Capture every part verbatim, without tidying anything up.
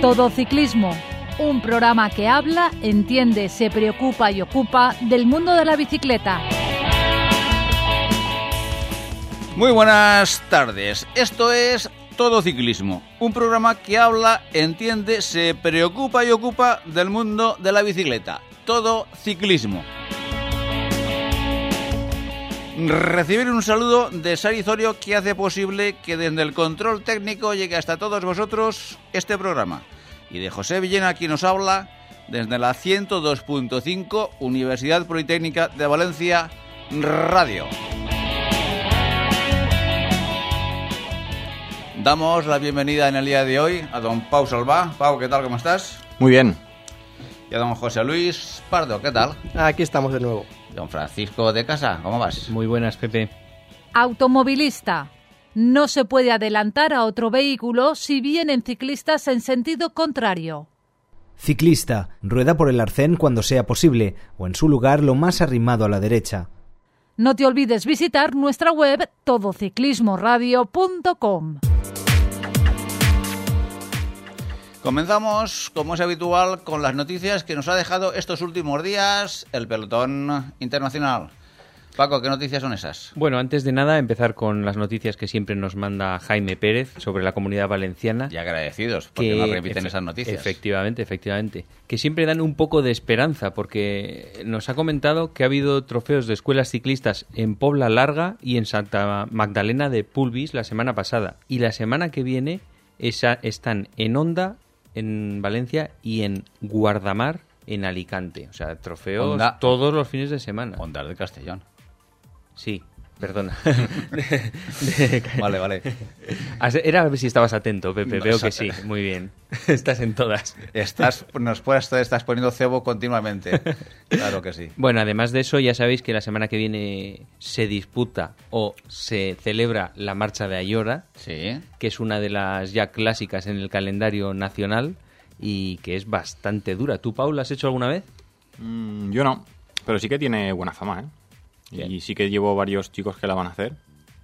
Todo Ciclismo, un programa que habla, entiende, se preocupa y ocupa del mundo de la bicicleta. Muy buenas tardes, esto es Todo Ciclismo, un programa que habla, entiende, se preocupa y ocupa del mundo de la bicicleta. Todo Ciclismo. Recibir un saludo de Sari Zorio, que hace posible que desde el control técnico llegue hasta todos vosotros este programa. Y de José Villena, quien nos habla desde la ciento dos punto cinco Universidad Politécnica de Valencia Radio. Damos la bienvenida en el día de hoy a don Pau Salvá. Pau, ¿qué tal? ¿Cómo estás? Muy bien. Y a don José Luis Pardo, ¿qué tal? Aquí estamos de nuevo. Don Francisco de Casa, ¿cómo vas? Muy buenas, Pepe. Automovilista. No se puede adelantar a otro vehículo si vienen ciclistas en sentido contrario. Ciclista. Rueda por el arcén cuando sea posible o en su lugar lo más arrimado a la derecha. No te olvides visitar nuestra web todo ciclismo radio punto com. Comenzamos, como es habitual, con las noticias que nos ha dejado estos últimos días el pelotón internacional. Paco, ¿qué noticias son esas? Bueno, antes de nada, empezar con las noticias que siempre nos manda Jaime Pérez sobre la Comunidad Valenciana. Y agradecidos, porque que nos repiten efe- esas noticias. Efectivamente, efectivamente. Que siempre dan un poco de esperanza, porque nos ha comentado que ha habido trofeos de escuelas ciclistas en Pobla Larga y en Santa Magdalena de Pulvis la semana pasada. Y la semana que viene esa, están en Onda, en Valencia, y en Guardamar, en Alicante. O sea, trofeos Onda. todos los fines de semana. Ondar de Castellón. Sí, perdona. De- de- Vale, vale. Era a ver si estabas atento, Pepe. No, Veo o sea, que sí, muy bien. Estás en todas. Estás, nos puedes, estás poniendo cebo continuamente. Claro que sí. Bueno, además de eso, ya sabéis que la semana que viene se disputa o se celebra la Marcha de Ayora, Sí. que es una de las ya clásicas en el calendario nacional y que es bastante dura. ¿Tú, Paul, la has hecho alguna vez? Mm, yo no, pero sí que tiene buena fama, ¿eh? Bien. Y sí que llevo varios chicos que la van a hacer.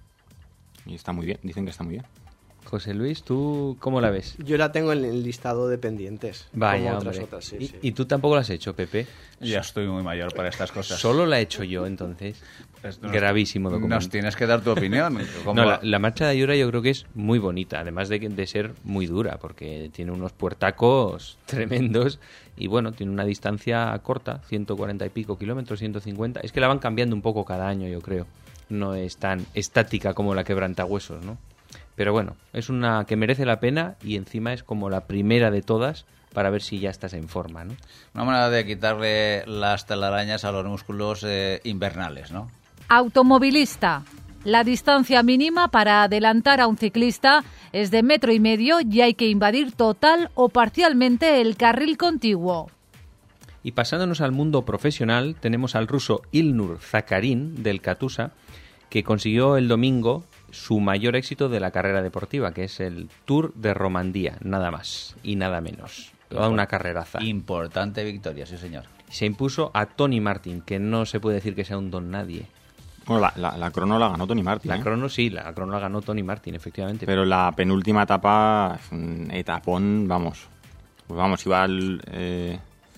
Y está muy bien, dicen que está muy bien. José Luis, ¿tú cómo la ves? Yo la tengo en el listado de pendientes. Vaya, como otras hombre. otras, sí, ¿Y, sí. y tú tampoco la has hecho, Pepe? Ya estoy muy mayor para estas cosas. Solo la he hecho yo, entonces. Es- nos- Gravísimo documento. Nos tienes que dar tu opinión. ¿Cómo No, va? la, la marcha de Ayora yo creo que es muy bonita, además de, que- de ser muy dura, porque tiene unos puertacos tremendos y bueno, tiene una distancia corta, ciento cuarenta y pico kilómetros, ciento cincuenta. Es que la van cambiando un poco cada año, yo creo. No es tan estática como la quebrantahuesos, ¿no? Pero bueno, es una que merece la pena y encima es como la primera de todas para ver si ya estás en forma, ¿no? Una manera de quitarle las telarañas a los músculos eh, invernales, ¿no? Automovilista. La distancia mínima para adelantar a un ciclista es de metro y medio y hay que invadir total o parcialmente el carril contiguo. Y pasándonos al mundo profesional, tenemos al ruso Ilnur Zakarin del Katusha, que consiguió el domingo su mayor éxito de la carrera deportiva, que es el Tour de Romandía, nada más y nada menos. Toda una carreraza. Importante victoria, sí señor. Se impuso a Tony Martin, que no se puede decir que sea un don nadie. Bueno, la, la, la crono la ganó Tony Martin, La ¿eh? crono sí, la crono la ganó Tony Martin, efectivamente. Pero la penúltima etapa es un etapón, vamos. Pues vamos, iba el eh,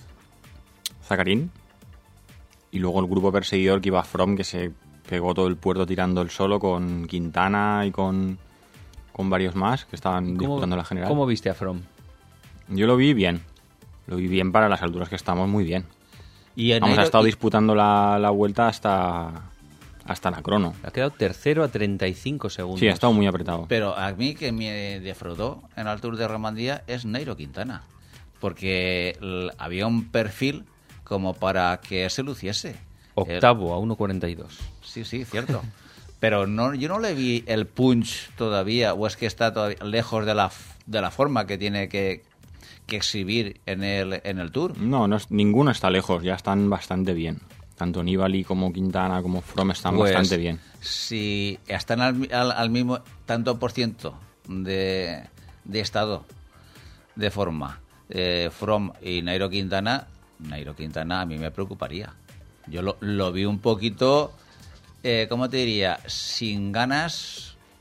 Zakarin y luego el grupo perseguidor que iba Fromm, que se pegó todo el puerto tirando el solo con Quintana y con, con varios más que estaban ¿Cómo- disputando la general. ¿Cómo viste a Fromm? Yo lo vi bien. Lo vi bien para las alturas que estamos, muy bien. Y en Vamos, ha Nairo- estado y- disputando la, la vuelta hasta, hasta la crono. Ha quedado tercero a treinta y cinco segundos. Sí, ha estado muy apretado. Pero a mí que me defraudó en el Tour de Romandía es Nairo Quintana. Porque l- había un perfil como para que se luciese. Octavo a uno cuarenta y dos. El- sí, sí, cierto. Pero no, yo no le vi el punch todavía, o es que está todavía lejos de la, f- de la forma que tiene que, que exhibir en el, en el Tour. No, no es- ninguno está lejos, ya están bastante bien. Tanto Nibali como Quintana como Fromm están Pues, bastante bien. Si están al, al- al mismo tanto por ciento de, de estado de forma eh, Fromm y Nairo Quintana, Nairo Quintana a mí me preocuparía. Yo lo, lo vi un poquito, eh, ¿cómo te diría? Sin ganas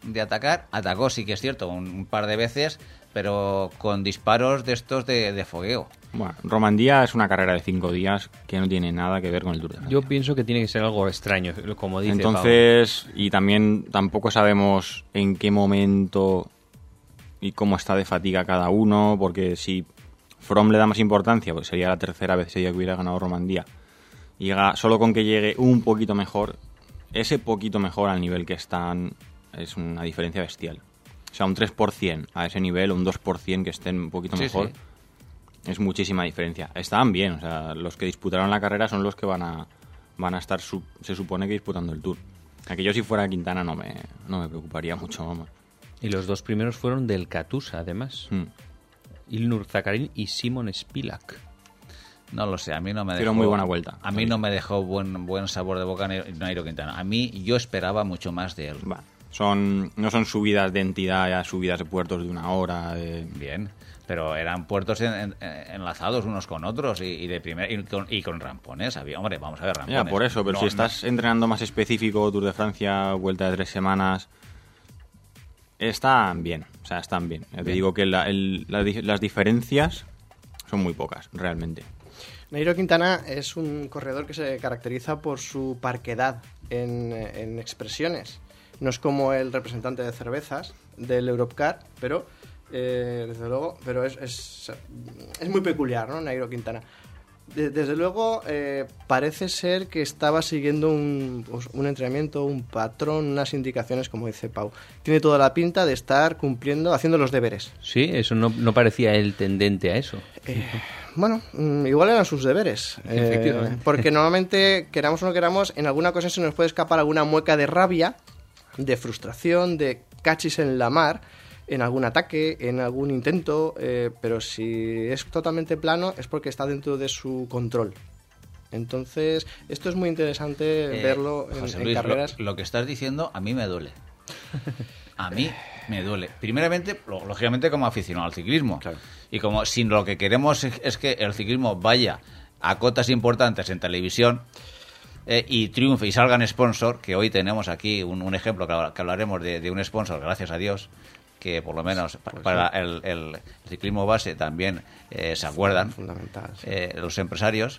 de atacar, atacó, sí que es cierto, un, un par de veces, pero con disparos de estos de, de fogueo. Bueno, Romandía es una carrera de cinco días que no tiene nada que ver con el Tour de Francia. Yo pienso que tiene que ser algo extraño, como dice Entonces, Pau. Y también tampoco sabemos en qué momento y cómo está de fatiga cada uno, porque si Froome le da más importancia, pues sería la tercera vez que hubiera ganado Romandía, y llega, solo con que llegue un poquito mejor, ese poquito mejor al nivel que están es una diferencia bestial. O sea, un tres por ciento a ese nivel, o un dos por ciento que estén un poquito Sí, mejor. sí. Es muchísima diferencia. Estaban bien, o sea, los que disputaron la carrera son los que van a van a estar, su, se supone que disputando el Tour. Aquello si fuera Quintana no me, no me preocuparía mucho, vamos. Y los dos primeros fueron del Katusha, además. Hmm. Ilnur Zakarin y Simon Spilak. No lo sé, a mí no me dejó... Hicieron muy buena vuelta. A mí no me dejó buen buen sabor de boca Nairo Quintana. A mí yo esperaba mucho más de él. Va, son, no son subidas de entidad, ya subidas de puertos de una hora. De... Bien, pero eran puertos en, en, enlazados unos con otros y, y de primer y con, y con rampones. Había, hombre, vamos a ver, rampones. Ya, por eso, pero No, si no. estás entrenando más específico, Tour de Francia, vuelta de tres semanas, están bien, o sea, están bien. Ya te Bien. digo que la- el- la di- las diferencias son muy pocas, realmente. Nairo Quintana es un corredor que se caracteriza por su parquedad en, en expresiones. No es como el representante de cervezas del Europcar, pero eh, desde luego, pero es, es, es muy peculiar, ¿no? Nairo Quintana. De- desde luego, eh, parece ser que estaba siguiendo un, pues, un entrenamiento, un patrón, unas indicaciones, como dice Pau. Tiene toda la pinta de estar cumpliendo, haciendo los deberes. Sí, eso no, no parecía él tendente a eso. Eh, bueno, mm, igual eran sus deberes. eh, Efectivamente. porque normalmente, queramos o no queramos, en alguna cosa se nos puede escapar alguna mueca de rabia, de frustración, de cachis en la mar, en algún ataque, en algún intento, eh, pero si es totalmente plano es porque está dentro de su control. Entonces, esto es muy interesante Eh, verlo en, José en Luis, carreras. Lo, lo que estás diciendo a mí me duele. A mí me duele. Primeramente, lo- lógicamente como aficionado al ciclismo. Y como si lo que queremos es, es que el ciclismo vaya a cotas importantes en televisión eh, y triunfe y salgan sponsor, que hoy tenemos aquí un, un ejemplo que, habla- que hablaremos de, de un sponsor, gracias a Dios, que por lo menos pa- para el, el ciclismo base también eh, se acuerdan Fundamental. sí. eh, los empresarios.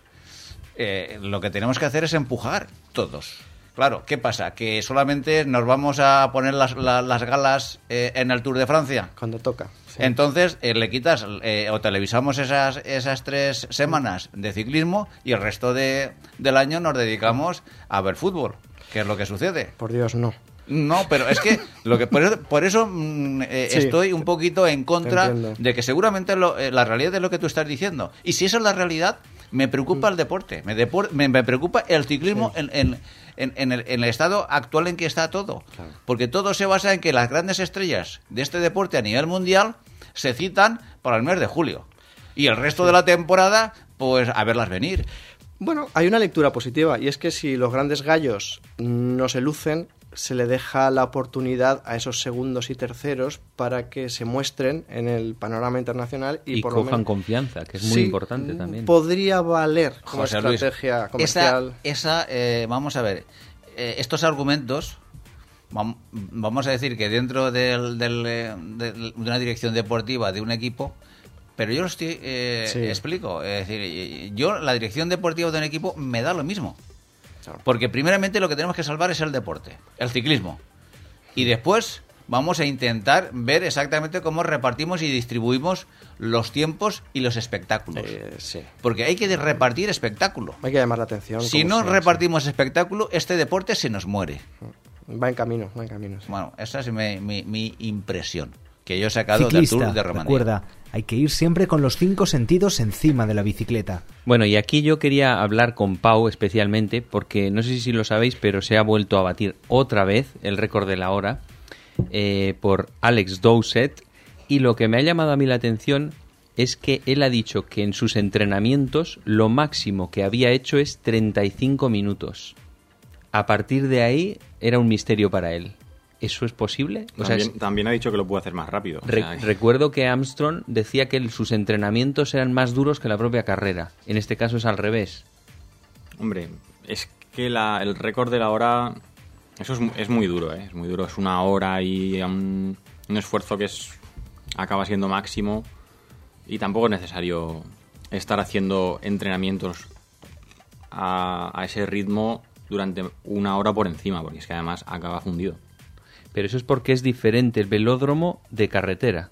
Eh, lo que tenemos que hacer es empujar todos. Claro, ¿qué pasa? ¿Que solamente nos vamos a poner las, la- las galas eh, en el Tour de Francia? Cuando toca. sí. Entonces eh, le quitas eh, o televisamos esas, esas tres semanas de ciclismo y el resto de, del año nos dedicamos a ver fútbol, que es lo que sucede. Por Dios, no. No, pero es que lo que por eso, por eso mm, eh, Sí. estoy un poquito en contra Te entiendo. de que seguramente lo- eh, la realidad es lo que tú estás diciendo. Y si esa es la realidad, me preocupa el deporte, me, depor- me, me preocupa el ciclismo en, en, en, en el, en el estado actual en que está todo. Porque todo se basa en que las grandes estrellas de este deporte a nivel mundial se citan para el mes de julio. Y el resto de la temporada, pues a verlas venir. Bueno, hay una lectura positiva y es que si los grandes gallos no se lucen, se le deja la oportunidad a esos segundos y terceros para que se muestren en el panorama internacional y, Y, por lo cojan menos confianza, que es muy Sí, importante también. podría valer como José Luis, estrategia esa, comercial. esa eh, vamos a ver, eh, estos argumentos, vam- vamos a decir que dentro del, del, eh, del- de una dirección deportiva de un equipo, pero yo lo estoy, eh, Sí. explico, es decir, yo la dirección deportiva de un equipo me da lo mismo. Claro. Porque primeramente lo que tenemos que salvar es el deporte, el ciclismo. Y después vamos a intentar ver exactamente cómo repartimos y distribuimos los tiempos y los espectáculos. Eh, sí. Porque hay que repartir espectáculo. Hay que llamar la atención. Si como no sea, repartimos espectáculo, este deporte se nos muere. sí. Va en camino, va en camino. sí. Bueno, esa es mi, mi- mi impresión que yo he sacado del Ciclista, Tour de Romandía. recuerda, hay que ir siempre con los cinco sentidos encima de la bicicleta. Bueno, y aquí yo quería hablar con Pau especialmente, porque no sé si lo sabéis, pero se ha vuelto a batir otra vez el récord de la hora eh, por Alex Dowsett, y lo que me ha llamado a mí la atención es que él ha dicho que en sus entrenamientos lo máximo que había hecho es treinta y cinco minutos. A partir de ahí era un misterio para él. ¿Eso es posible? O sea, También, es- también ha dicho que lo puede hacer más rápido. O Re- sea, recuerdo que Armstrong decía que el- sus entrenamientos eran más duros que la propia carrera. En este caso es al revés. Hombre, es que la- el récord de la hora Eso es, es muy duro, ¿eh? Es muy duro. Es una hora y un, un esfuerzo que es acaba siendo máximo y tampoco es necesario estar haciendo entrenamientos a, a ese ritmo durante una hora por encima, porque es que además acaba fundido. Pero eso es porque es diferente el velódromo de carretera.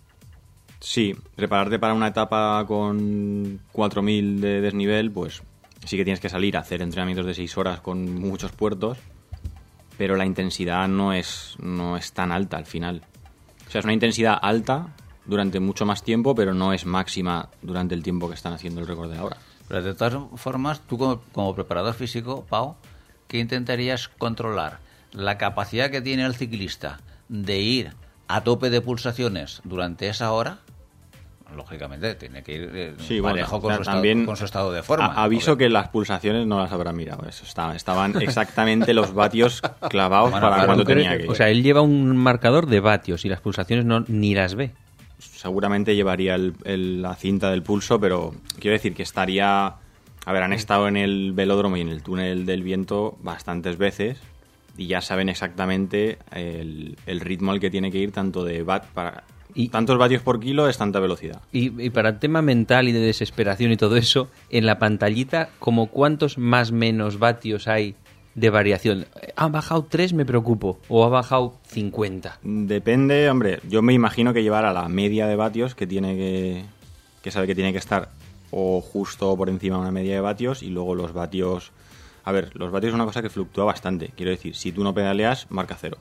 Sí, prepararte para una etapa con cuatro mil de desnivel, pues sí que tienes que salir a hacer entrenamientos de seis horas con muchos puertos, pero la intensidad no es, no es tan alta al final. O sea, es una intensidad alta durante mucho más tiempo, pero no es máxima durante el tiempo que están haciendo el récord de la hora. Pero de todas formas, tú como, como preparador físico, Pau, ¿qué intentarías controlar? La capacidad que tiene el ciclista de ir a tope de pulsaciones durante esa hora. Lógicamente tiene que ir eh, sí, parejo bueno, con, o sea, su estado, también con su estado de forma. A, aviso porque... que las pulsaciones no las habrá mirado. Eso está, estaban exactamente los vatios clavados Bueno, para claro, cuando pero, tenía que ir. O sea, él lleva un marcador de vatios y las pulsaciones no ni las ve. Seguramente llevaría el, el, la cinta del pulso, pero quiero decir que estaría... A ver, han estado en el velódromo y en el túnel del viento bastantes veces y ya saben exactamente el, el ritmo al que tiene que ir, tanto de vat para... Y, tantos vatios por kilo es tanta velocidad. Y, y para el tema mental y de desesperación y todo eso, en la pantallita, ¿como cuántos más menos vatios hay de variación? ¿Ha bajado tres? Me preocupo. ¿O ha bajado cincuenta? Depende, hombre. Yo me imagino que llevará la media de vatios que tiene que... que sabe que tiene que estar o justo por encima de una media de vatios y luego los vatios... A ver, los vatios es una cosa que fluctúa bastante. Quiero decir, si tú no pedaleas, marca cero.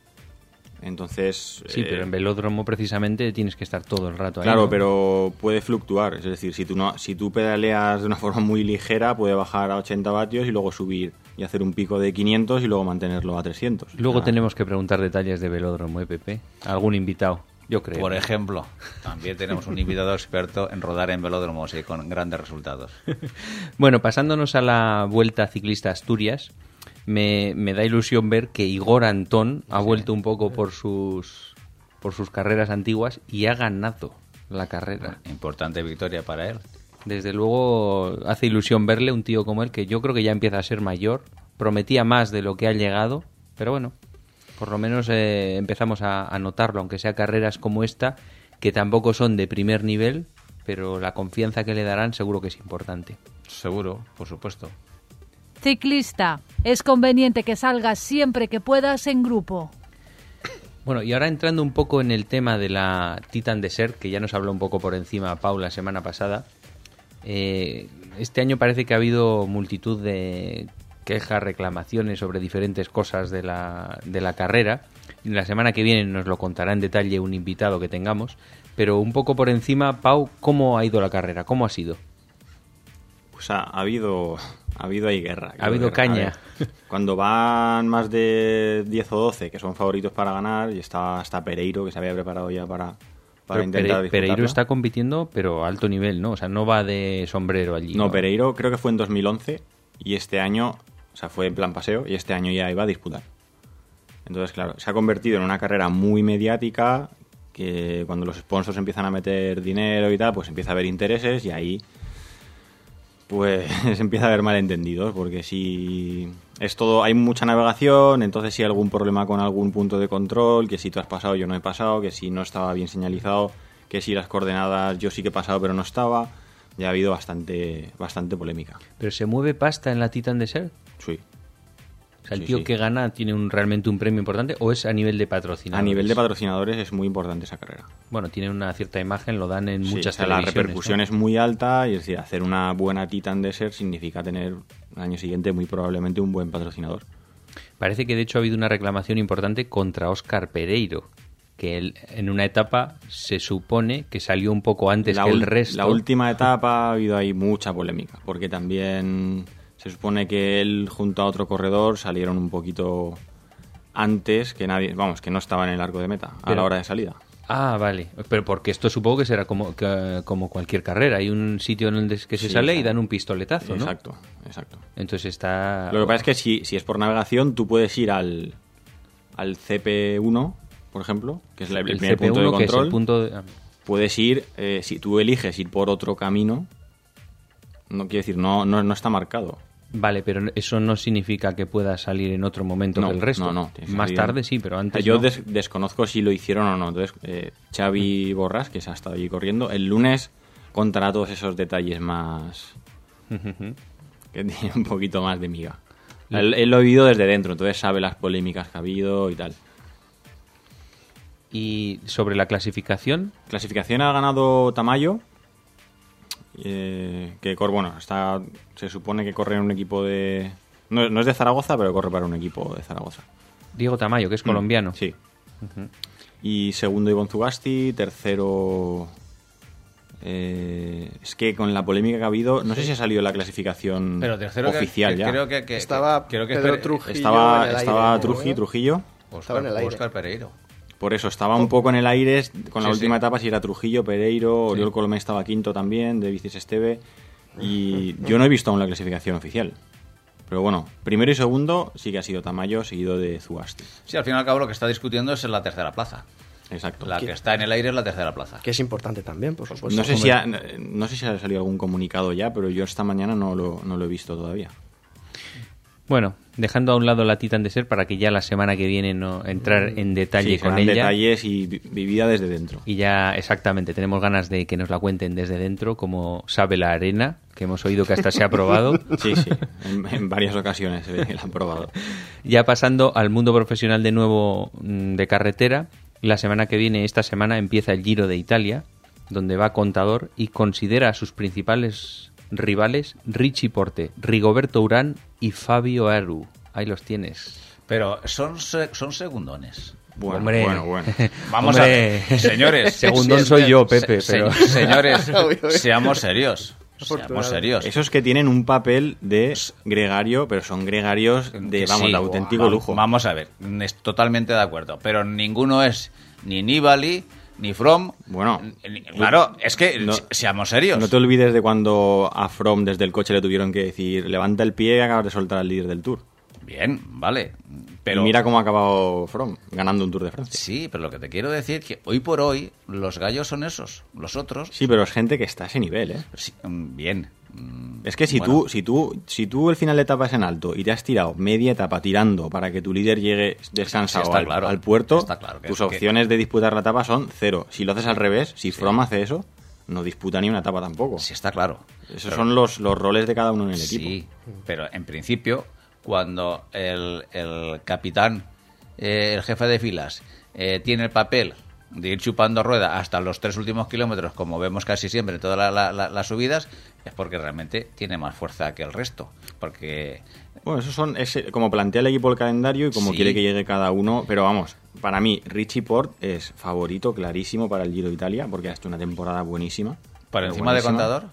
Entonces... Sí, eh, pero en velódromo precisamente tienes que estar todo el rato ahí. Claro, ¿no? pero puede fluctuar. Es decir, si tú, no, si tú pedaleas de una forma muy ligera, puede bajar a ochenta vatios y luego subir y hacer un pico de quinientos y luego mantenerlo a trescientos. Luego o sea, tenemos que preguntar detalles de velódromo, ¿eh, Pepe? ¿Algún invitado? Yo creo. Por ejemplo, también tenemos un invitado experto en rodar en velódromos y con grandes resultados. Bueno, pasándonos a la Vuelta Ciclista Asturias, me, me da ilusión ver que Igor Antón ha sí. vuelto un poco por sus por sus carreras antiguas y ha ganado la carrera. Importante victoria para él. Desde luego hace ilusión verle, un tío como él, que yo creo que ya empieza a ser mayor, prometía más de lo que ha llegado, pero bueno, por lo menos eh, empezamos a, a notarlo, aunque sea carreras como esta, que tampoco son de primer nivel, pero la confianza que le darán seguro que es importante. Seguro, por supuesto. Ciclista, es conveniente que salgas siempre que puedas en grupo. Bueno, y ahora entrando un poco en el tema de la Titan Desert, que ya nos habló un poco por encima Paula la semana pasada, eh, este año parece que ha habido multitud de quejas, reclamaciones sobre diferentes cosas de la, de la carrera. Y la semana que viene nos lo contará en detalle un invitado que tengamos, pero un poco por encima, Pau, ¿cómo ha ido la carrera? ¿Cómo ha sido? Pues ha, ha habido... Ha habido ahí guerra. Ha habido guerra. caña. Ver, cuando van más de diez o doce que son favoritos para ganar, y está hasta Pereiro, que se había preparado ya para, para intentar Pere, Pereiro está compitiendo, pero a alto nivel, ¿no? O sea, no va de sombrero allí. No, ¿no? Pereiro creo que fue en dos mil once y este año, o sea, fue en plan paseo y este año ya iba a disputar. Entonces, claro, se ha convertido en una carrera muy mediática, que cuando los sponsors empiezan a meter dinero y tal, pues empieza a haber intereses y ahí... pues empieza a haber malentendidos, porque si es todo, hay mucha navegación, entonces si hay algún problema con algún punto de control, que si tú has pasado yo no he pasado, que si no estaba bien señalizado, que si las coordenadas yo sí que he pasado pero no estaba, ya ha habido bastante bastante polémica. ¿Pero se mueve pasta en la Titan Desert? Sí. O sea, el sí, tío sí. que gana tiene un, realmente un premio importante, ¿o es a nivel de patrocinadores? A nivel de patrocinadores es muy importante esa carrera. Bueno, tiene una cierta imagen, lo dan en sí, muchas o sea, televisiones. La repercusión ¿no? es muy alta y es decir, hacer una buena Titan Desert significa tener el año siguiente muy probablemente un buen patrocinador. Parece que de hecho ha habido una reclamación importante contra Óscar Pereiro, que él, en una etapa se supone que salió un poco antes la que el ul- resto. La última etapa ha habido ahí mucha polémica, porque también... se supone que él junto a otro corredor salieron un poquito antes que nadie, vamos, que no estaban en el arco de meta a Pero, la hora de salida. Ah, vale. Pero porque esto supongo que será como, que, como cualquier carrera. Hay un sitio en el que se Sí, sale exacto. y dan un pistoletazo, ¿no? Exacto, exacto. Entonces está... Lo que pasa es que si, si es por navegación, tú puedes ir al, al C P uno, por ejemplo, que es el, el el primer C P uno, punto de que es el control. punto de... Puedes ir, eh, si tú eliges ir por otro camino, no quiere decir, no, no, no está marcado. Vale, pero eso no significa que pueda salir en otro momento No, que el resto. no, no, tiene que Más salir- tarde sí, pero antes Yo no. des- desconozco si lo hicieron o no. Entonces, eh, Xavi Borràs, que se ha estado allí corriendo, el lunes contará todos esos detalles más... que tiene un poquito más de miga. Él, él lo ha vivido desde dentro, entonces sabe las polémicas que ha habido y tal. Y sobre la clasificación, Clasificación ha ganado Tamayo, eh, que cor- bueno, está, se supone que corre en un equipo de... No, no es de Zaragoza, pero corre para un equipo de Zaragoza. Diego Tamayo, que es colombiano. Mm, sí. Y segundo Ivonne Zugasti, tercero... eh, es que con la polémica que ha habido, no sé si ha salido la clasificación Pero tercero que- oficial que, ya. creo que, que- Estaba creo que Pedro es- Trujillo estaba en el estaba aire, Truji, ¿no? Trujillo. Estaba en el aire. Oscar Pereiro. Por eso, estaba un poco en el aire con la Sí, última sí. etapa, si era Trujillo, Pereiro, Oriol Colomé estaba quinto también, de Bicis Esteve, y yo no he visto aún la clasificación oficial. Pero bueno, primero y segundo sí que ha sido Tamayo, seguido de Zugasti. Sí, al fin y al cabo lo que está discutiendo es la tercera plaza. Exacto. La que está en el aire es la tercera plaza. Que es importante también, por supuesto. No sé, si ha, no sé si ha salido algún comunicado ya, pero yo esta mañana no lo, no lo he visto todavía. Bueno, dejando a un lado la Titan Desert para que ya la semana que viene no entrar en detalle Sí, con serán ella. detalles y vi- vivida desde dentro. Y ya exactamente, tenemos ganas de que nos la cuenten desde dentro, como sabe la arena, que hemos oído que hasta se ha probado. Sí, sí, en, en varias ocasiones se ve que la han probado. Ya pasando al mundo profesional de nuevo mm, de carretera, la semana que viene, esta semana, empieza el Giro de Italia, donde va Contador y considera a sus principales rivales Richie Porte, Rigoberto Urán y Fabio Aru. Ahí los tienes. Pero son, se- son segundones. Bueno, Hombre. bueno, bueno. Vamos Hombre. a ver, señores. Segundón se- soy yo, Pepe, se- pero... se- señores, Uy, uy. seamos serios. Seamos Afortunado. serios. Esos que tienen un papel de gregario, pero son gregarios de, Que vamos, sí, de auténtico va- lujo. Vamos a ver, es totalmente de acuerdo. Pero ninguno es ni Nibali, ni Fromm. Bueno, ni- claro, es que no- se- seamos serios. No te olvides de cuando a Fromm desde el coche le tuvieron que decir levanta el pie y acabas de soltar al líder del Tour. Bien, vale. Pero Y mira cómo ha acabado Fromm, ganando un Tour de Francia. sí, pero lo que te quiero decir que hoy por hoy los gallos son esos, los otros. Sí, pero es gente que está a ese nivel, ¿eh? Sí, mm, bien. Mm, Es que si bueno, tú, si tú, si tú el final de etapa es en alto y te has tirado media etapa tirando para que tu líder llegue descansado Sí, está al, claro. al puerto, Está claro que- tus que- opciones de disputar la etapa son cero. Si lo haces al revés, si Fromm hace eso, no disputa ni una etapa tampoco. sí está claro. Esos Pero- son los, los roles de cada uno en el equipo. Sí, pero en principio, cuando el, el capitán, eh, el jefe de filas, eh, tiene el papel de ir chupando rueda hasta los tres últimos kilómetros, como vemos casi siempre en todas la- la- la- las subidas, es porque realmente tiene más fuerza que el resto. Porque Bueno, eso son es eh, como plantea el equipo el calendario y como Sí. quiere que llegue cada uno. Pero vamos, para mí, Richie Port es favorito clarísimo para el Giro de Italia porque ha hecho una temporada buenísima. por Pero encima de buenísima. Contador,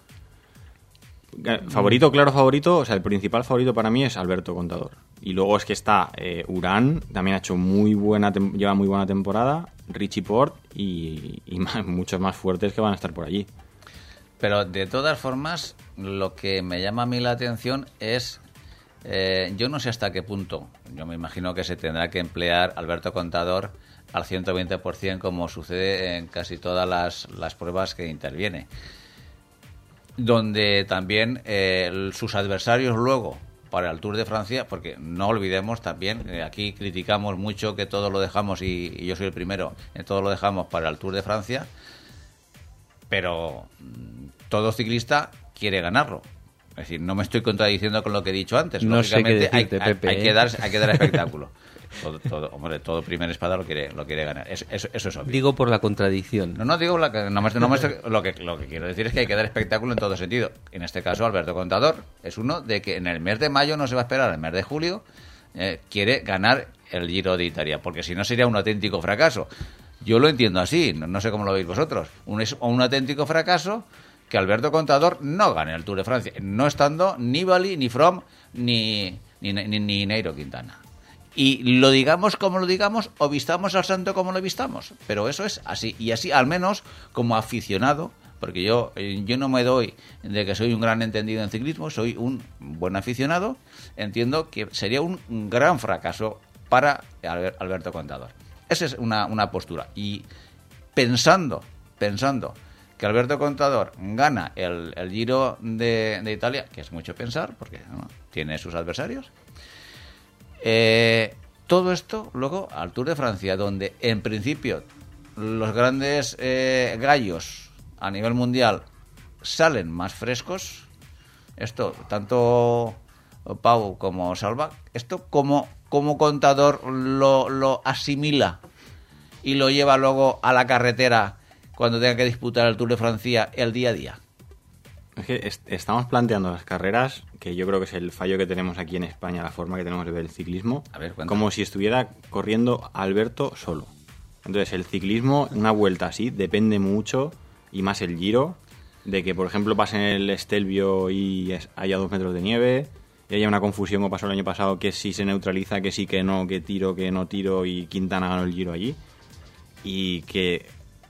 Eh, Favorito, claro, favorito. O sea, el principal favorito para mí es Alberto Contador. Y luego es que está eh, Urán, también ha hecho muy buena, tem- lleva muy buena temporada. Richie Port y, y más- muchos más fuertes que van a estar por allí. pero de todas formas, lo que me llama a mí la atención es, eh, yo no sé hasta qué punto, yo me imagino que se tendrá que emplear Alberto Contador al ciento veinte por ciento como sucede en casi todas las, las pruebas que interviene. Donde también eh, el- sus adversarios luego para el Tour de Francia, porque no olvidemos también, eh, aquí criticamos mucho que todo lo dejamos, y, y yo soy el primero, eh, todo lo dejamos para el Tour de Francia, pero mm, todo ciclista quiere ganarlo. Es decir, no me estoy contradiciendo con lo que he dicho antes. No sé qué Lógicamente, hay- decirte, hay, Pepe, hay ¿eh? que dar, hay que dar espectáculo. Todo, todo, hombre, todo primer espada lo quiere, lo quiere ganar. Eso, eso, eso es obvio. Digo por la contradicción. No, no digo la que- no me- no me estoy- lo que lo que quiero decir es que hay que dar espectáculo en todo sentido. En este caso, Alberto Contador es uno de que en el mes de mayo no se va a esperar, en el mes de julio eh, quiere ganar el Giro de Italia, porque si no sería un auténtico fracaso. Yo lo entiendo así, no, no sé cómo lo veis vosotros. Un, es un auténtico fracaso que Alberto Contador no gane el Tour de Francia, no estando ni Nibali, ni Fromm, ni, ni, ni, ni Nairo Quintana. Y lo digamos como lo digamos, o vistamos al santo como lo vistamos. Pero eso es así. Y así, al menos, como aficionado, porque yo, eh, yo no me doy de que soy un gran entendido en ciclismo, soy un buen aficionado, entiendo que sería un gran fracaso para Alber- Alberto Contador. Esa es una, una postura. Y pensando, pensando que Alberto Contador gana el, el Giro de, de Italia, que es mucho pensar, porque ¿no? tiene sus adversarios. Eh, todo esto luego al Tour de Francia, donde en principio los grandes eh, gallos a nivel mundial salen más frescos. Esto, tanto Pau como Salva, esto como, como contador lo, lo asimila y lo lleva luego a la carretera cuando tenga que disputar el Tour de Francia el día a día. Es que est- estamos planteando las carreras, que yo creo que es el fallo que tenemos aquí en España, la forma que tenemos de ver el ciclismo, A ver, cuéntame. como si estuviera corriendo Alberto solo. Entonces, el ciclismo, una vuelta así, depende mucho, y más el Giro, de que, por ejemplo, pasen el Stelvio y es- haya dos metros de nieve, y haya una confusión como pasó el año pasado, que sí se neutraliza, que sí, que no, que tiro, que no tiro, y Quintana ganó el Giro allí. Y que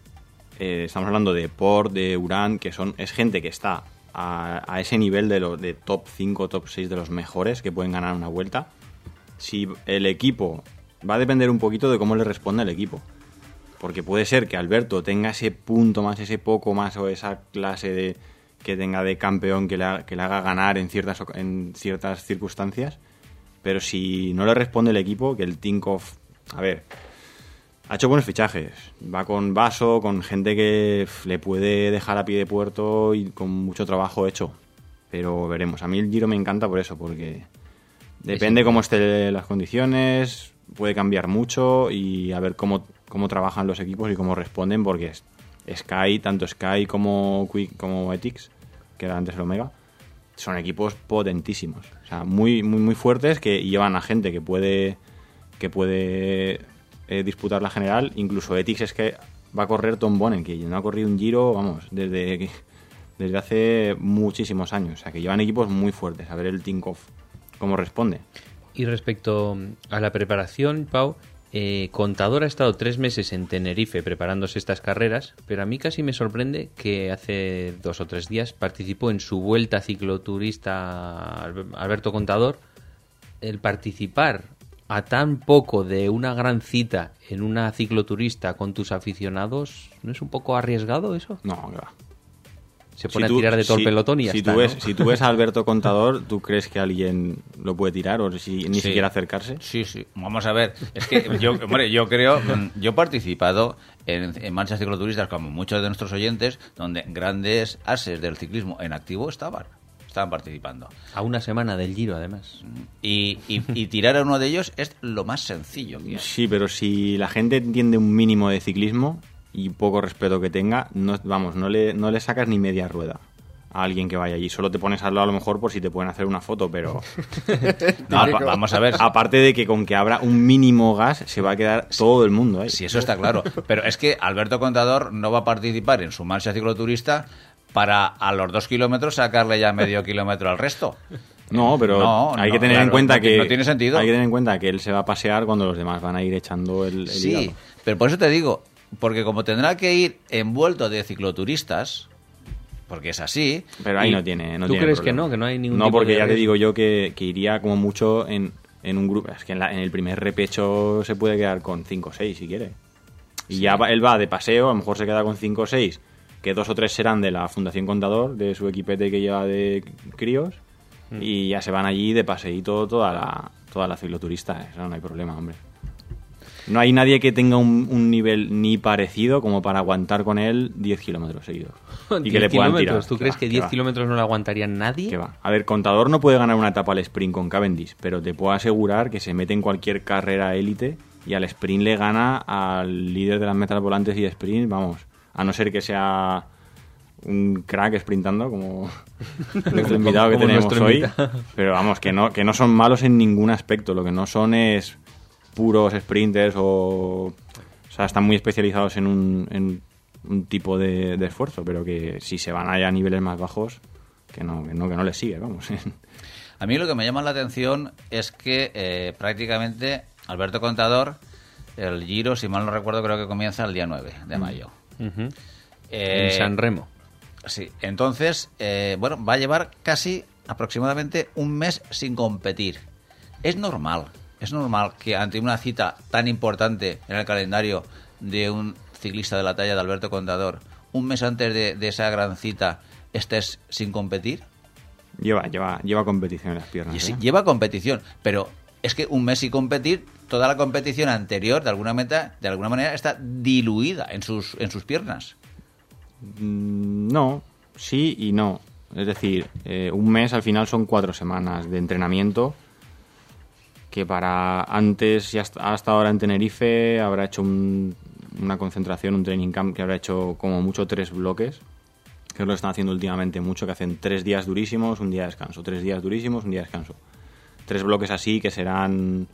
eh, estamos hablando de Port, de Urán, que son es gente que está a, a ese nivel de, lo, de top cinco, top seis de los mejores que pueden ganar una vuelta. Si el equipo, va a depender un poquito de cómo le responde el equipo, porque puede ser que Alberto tenga ese punto más, ese poco más, o esa clase de que tenga de campeón que le, ha- que le haga ganar en ciertas oc- en ciertas circunstancias, pero si no le responde el equipo, que el Tinkoff, a ver, ha hecho buenos fichajes. Va con Vaso, con gente que pf, le puede dejar a pie de puerto y con mucho trabajo hecho. Pero veremos. A mí el Giro me encanta por eso, porque depende cómo estén las condiciones, puede cambiar mucho y a ver cómo, cómo trabajan los equipos y cómo responden, porque es- Sky, tanto Sky como Quick como Ethics, que era antes el Omega, son equipos potentísimos. O sea, muy, muy, muy fuertes que llevan a gente que puede que puede eh, disputar la general. Incluso Ethics es que va a correr Tom Bonen, que no ha corrido un Giro, vamos, desde que- desde hace muchísimos años. O sea, que llevan equipos muy fuertes. A ver el Tinkoff cómo responde. Y respecto a la preparación, Pau, eh, Contador ha estado tres meses en Tenerife preparándose estas carreras, pero a mí casi me sorprende que hace dos o tres días participó en su vuelta cicloturista Albe- Alberto Contador. El participar a tan poco de una gran cita en una cicloturista con tus aficionados, ¿no es un poco arriesgado eso? No, que va. Se pone Si tú- a tirar de todo si- el pelotón y ya si está, tú ves, ¿no? si tú ves a Alberto Contador, ¿tú crees que alguien lo puede tirar o si, ni Sí. siquiera acercarse? Sí, sí. Vamos a ver. Es que yo, hombre, yo creo, mm, yo he participado en, en marchas cicloturistas, como muchos de nuestros oyentes, donde grandes ases del ciclismo en activo estaban, estaban participando. A una semana del Giro, además. Y, y, y tirar a uno de ellos es lo más sencillo que hay. Sí, pero si la gente entiende un mínimo de ciclismo y poco respeto que tenga, no, vamos, no le, no le sacas ni media rueda a alguien que vaya allí. Solo te pones al lado a lo mejor por si te pueden hacer una foto, pero No, va- vamos a ver. aparte de que con que abra un mínimo gas se va a quedar todo el mundo ahí. Si eso está claro. Pero es que Alberto Contador no va a participar en su marcha cicloturista para a los dos kilómetros sacarle ya medio kilómetro al resto. No, pero No, hay no, que tener claro, en cuenta no ti- que no tiene sentido. Hay que tener en cuenta que él se va a pasear cuando los demás van a ir echando el, el Sí, hígado. pero por eso te digo, porque como tendrá que ir envuelto de cicloturistas, porque es así. Pero ahí y- no tiene. No ¿Tú tiene crees que problema. no? Que no hay ningún No, tipo porque de ya te riesgo. digo yo que, que iría como mucho en, en un grupo. Es que en, la- en el primer repecho se puede quedar con cinco o seis si quiere. Y ya va- él va de paseo, a lo mejor se queda con cinco o seis, que dos o tres serán de la Fundación Contador, de su equipete que lleva de críos, y ya se van allí de paseíto toda la, toda la cicloturista. Eso no hay problema, hombre. No hay nadie que tenga un, un nivel ni parecido como para aguantar con él diez kilómetros seguidos. Y que le puedan tirar. kilómetros. ¿Tú Que crees va, que que diez va. kilómetros no le aguantaría nadie? Que va. A ver, Contador no puede ganar una etapa al sprint con Cavendish, pero te puedo asegurar que se mete en cualquier carrera élite y al sprint le gana al líder de las metas volantes y sprint, vamos, a no ser que sea un crack sprintando como nuestro invitado que como tenemos nuestro hoy, invitado. pero vamos, que no, que no son malos en ningún aspecto, lo que no son es puros sprinters o... O sea, están muy especializados en un, en un tipo de, de esfuerzo, pero que si se van allá a niveles más bajos, que no, que no, que no les sigue, vamos. A mí lo que me llama la atención es que eh, prácticamente Alberto Contador, el Giro, si mal no recuerdo, creo que comienza el día nueve de mayo. Ujú. Eh, En San Remo. Sí, entonces, eh, bueno, va a llevar casi aproximadamente un mes sin competir. Es normal, es normal que ante una cita tan importante en el calendario de un ciclista de la talla de Alberto Contador, un mes antes de, de esa gran cita, estés sin competir. Lleva, lleva, lleva competición en las piernas. Y sí, ¿eh? lleva competición, pero es que un mes sin competir, toda la competición anterior, de alguna manera, de alguna manera está diluida en sus, en sus piernas. Mm, No, sí y no. Es decir, eh, un mes al final son cuatro semanas de entrenamiento, que para antes, ya hasta, hasta ahora en Tenerife, habrá hecho un, una concentración, un training camp que habrá hecho como mucho tres bloques, que es lo que están haciendo últimamente mucho, que hacen tres días durísimos, un día de descanso, tres días durísimos, un día de descanso. Tres bloques así que serán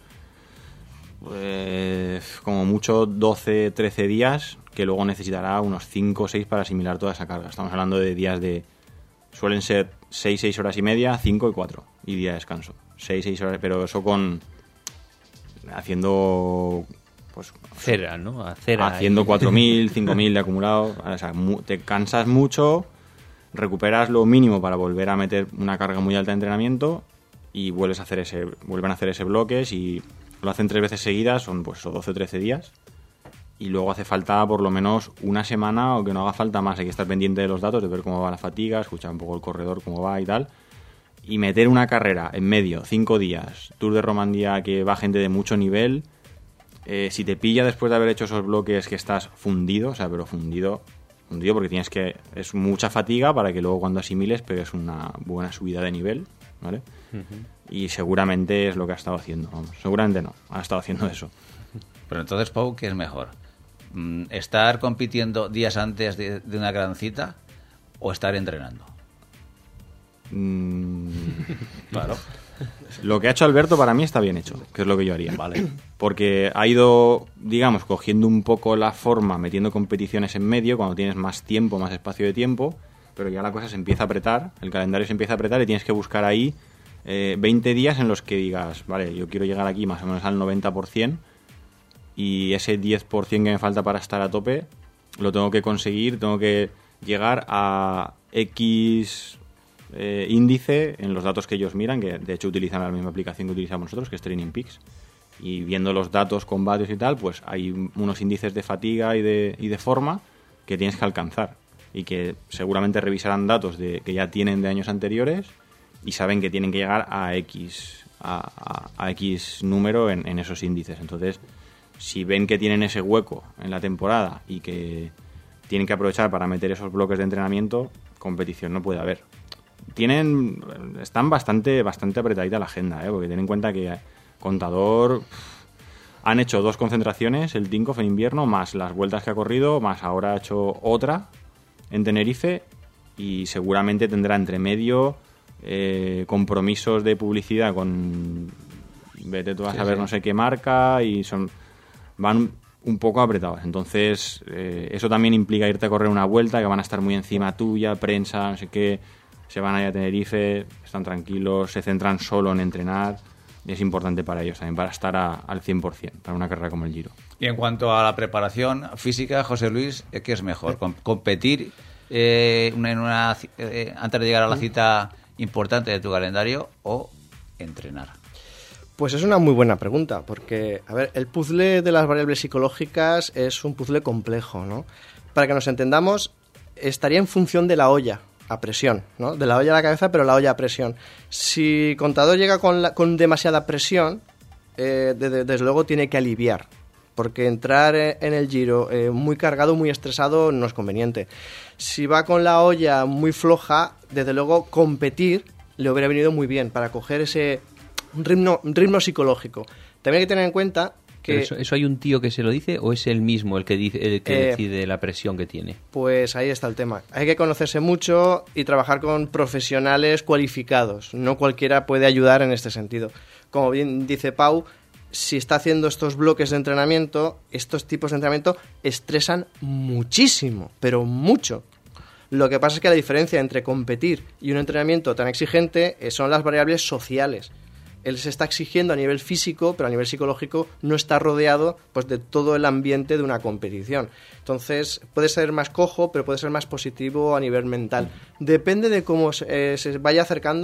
eh, como mucho doce, trece días, que luego necesitará unos cinco o seis para asimilar toda esa carga. Estamos hablando de días de... Suelen ser seis, seis horas y media, cinco y cuatro, y día de descanso. seis, seis horas, pero eso con... haciendo... pues Cera, ¿no? A cera. Haciendo cuatro mil, cinco mil de acumulado. O sea, mu- te cansas mucho, recuperas lo mínimo para volver a meter una carga muy alta de entrenamiento y vuelves a hacer ese, vuelven a hacer ese bloque. Si lo hacen tres veces seguidas, son pues doce o trece días. Y luego hace falta por lo menos una semana, o que no haga falta más. Hay que estar pendiente de los datos, de ver cómo va la fatiga, escuchar un poco el corredor, cómo va y tal. Y meter una carrera en medio, cinco días, Tour de Romandía, que va gente de mucho nivel. Eh, si te pilla después de haber hecho esos bloques que estás fundido, o sea, pero fundido, fundido porque tienes que... es mucha fatiga para que luego cuando asimiles pegues una buena subida de nivel, ¿vale? Uh-huh. Y seguramente es lo que ha estado haciendo, vamos. Seguramente no, ha estado haciendo eso. Pero entonces, Pau, ¿qué es mejor? ¿Estar compitiendo días antes de, de una gran cita o estar entrenando? Mm, claro. Lo que ha hecho Alberto para mí está bien hecho, que es lo que yo haría. Vale. Porque ha ido, digamos, cogiendo un poco la forma, metiendo competiciones en medio, cuando tienes más tiempo, más espacio de tiempo, pero ya la cosa se empieza a apretar, el calendario se empieza a apretar y tienes que buscar ahí eh, veinte días en los que digas, vale, yo quiero llegar aquí más o menos al noventa por ciento, y ese diez por ciento que me falta para estar a tope lo tengo que conseguir, tengo que llegar a X eh, índice en los datos que ellos miran, que de hecho utilizan la misma aplicación que utilizamos nosotros, que es Training Peaks, y viendo los datos con vatios y tal, pues hay unos índices de fatiga y de, y de forma que tienes que alcanzar, y que seguramente revisarán datos de, que ya tienen de años anteriores y saben que tienen que llegar a X, a, a, a X número en, en esos índices. Entonces, si ven que tienen ese hueco en la temporada y que tienen que aprovechar para meter esos bloques de entrenamiento, competición no puede haber. Tienen, están bastante, bastante apretadita la agenda, ¿eh? Porque ten en cuenta que Contador han hecho dos concentraciones, el Tinkoff en invierno, más las vueltas que ha corrido, más ahora ha hecho otra en Tenerife, y seguramente tendrá entre medio eh, compromisos de publicidad con vete tú a saber sí, sí. no sé qué marca, y son van un poco apretados. Entonces eh, eso también implica irte a correr una vuelta, que van a estar muy encima tuya, prensa, no sé qué, se van a ir a Tenerife, están tranquilos, se centran solo en entrenar, y es importante para ellos también, para estar a, al cien por ciento para una carrera como el Giro. Y en cuanto a la preparación física, José Luis, ¿qué es mejor? ¿Com- ¿Competir eh, una, en una, eh, antes de llegar a la cita importante de tu calendario o entrenar? Pues es una muy buena pregunta, porque, a ver, el puzzle de las variables psicológicas es un puzzle complejo, ¿no? Para que nos entendamos, estaría en función de la olla a presión, ¿no? De la olla a la cabeza, pero la olla a presión. Si Contador llega con, la, con demasiada presión, eh, de, de, desde luego tiene que aliviar, porque entrar en el Giro eh, muy cargado, muy estresado, no es conveniente. Si va con la olla muy floja, desde luego competir le hubiera venido muy bien para coger ese ritmo, ritmo psicológico. También hay que tener en cuenta que... Eso, ¿Eso hay un tío que se lo dice o es él mismo el que, dice, el que eh, decide la presión que tiene? Pues ahí está el tema. Hay que conocerse mucho y trabajar con profesionales cualificados. No cualquiera puede ayudar en este sentido. Como bien dice Pau, si está haciendo estos bloques de entrenamiento, estos tipos de entrenamiento estresan muchísimo, pero mucho. Lo que pasa es que la diferencia entre competir y un entrenamiento tan exigente son las variables sociales. Él se está exigiendo a nivel físico, pero a nivel psicológico no está rodeado pues, de todo el ambiente de una competición. Entonces, puede ser más cojo, pero puede ser más positivo a nivel mental. Depende de cómo se, eh, se vaya acercando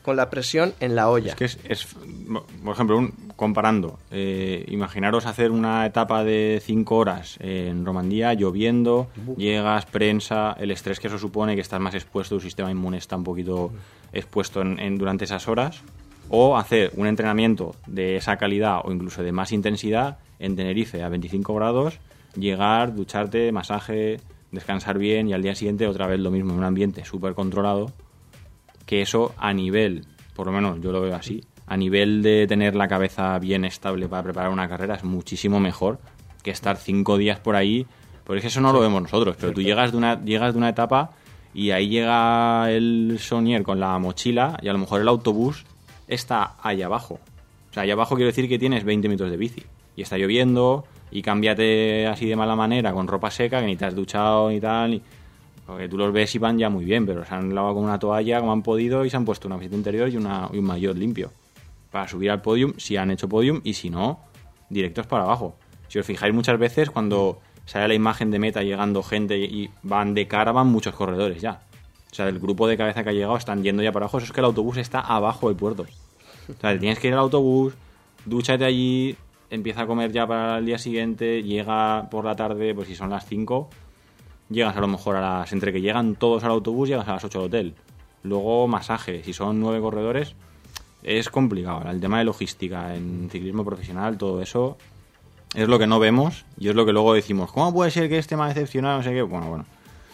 con la presión en la olla. Es que es, es por ejemplo, un, comparando, eh, imaginaros hacer una etapa de cinco horas en Romandía, lloviendo, uh. llegas, prensa, el estrés que eso supone, que estás más expuesto, tu sistema inmune está un poquito uh. expuesto en, en, durante esas horas, o hacer un entrenamiento de esa calidad o incluso de más intensidad en Tenerife a veinticinco grados, llegar, ducharte, masaje, descansar bien y al día siguiente otra vez lo mismo en un ambiente súper controlado. Que eso a nivel, por lo menos yo lo veo así, a nivel de tener la cabeza bien estable para preparar una carrera es muchísimo mejor que estar cinco días por ahí, porque es que eso no sí. lo vemos nosotros, pero tú llegas de una llegas de una etapa y ahí llega el soñer con la mochila y a lo mejor el autobús está ahí abajo. O sea, ahí abajo quiero decir que tienes veinte minutos de bici y está lloviendo y cámbiate así de mala manera con ropa seca que ni te has duchado ni tal... Y, porque tú los ves y van ya muy bien, pero se han lavado con una toalla como han podido y se han puesto una camiseta interior y, una, y un maillot limpio para subir al podium, si han hecho podium, y si no, directos para abajo. Si os fijáis muchas veces cuando sale la imagen de meta llegando gente y van de cara, van muchos corredores ya. O sea, el grupo de cabeza que ha llegado están yendo ya para abajo, eso es que el autobús está abajo del puerto. O sea, tienes que ir al autobús, dúchate allí, empieza a comer ya para el día siguiente, llega por la tarde, pues si son las cinco... Llegas a lo mejor a las... Entre que llegan todos al autobús, llegas a las ocho al hotel. Luego masaje. Si son nueve corredores, es complicado. El tema de logística en ciclismo profesional, todo eso es lo que no vemos y es lo que luego decimos. ¿Cómo puede ser que este me ha decepcionado? No sé qué. Bueno, bueno.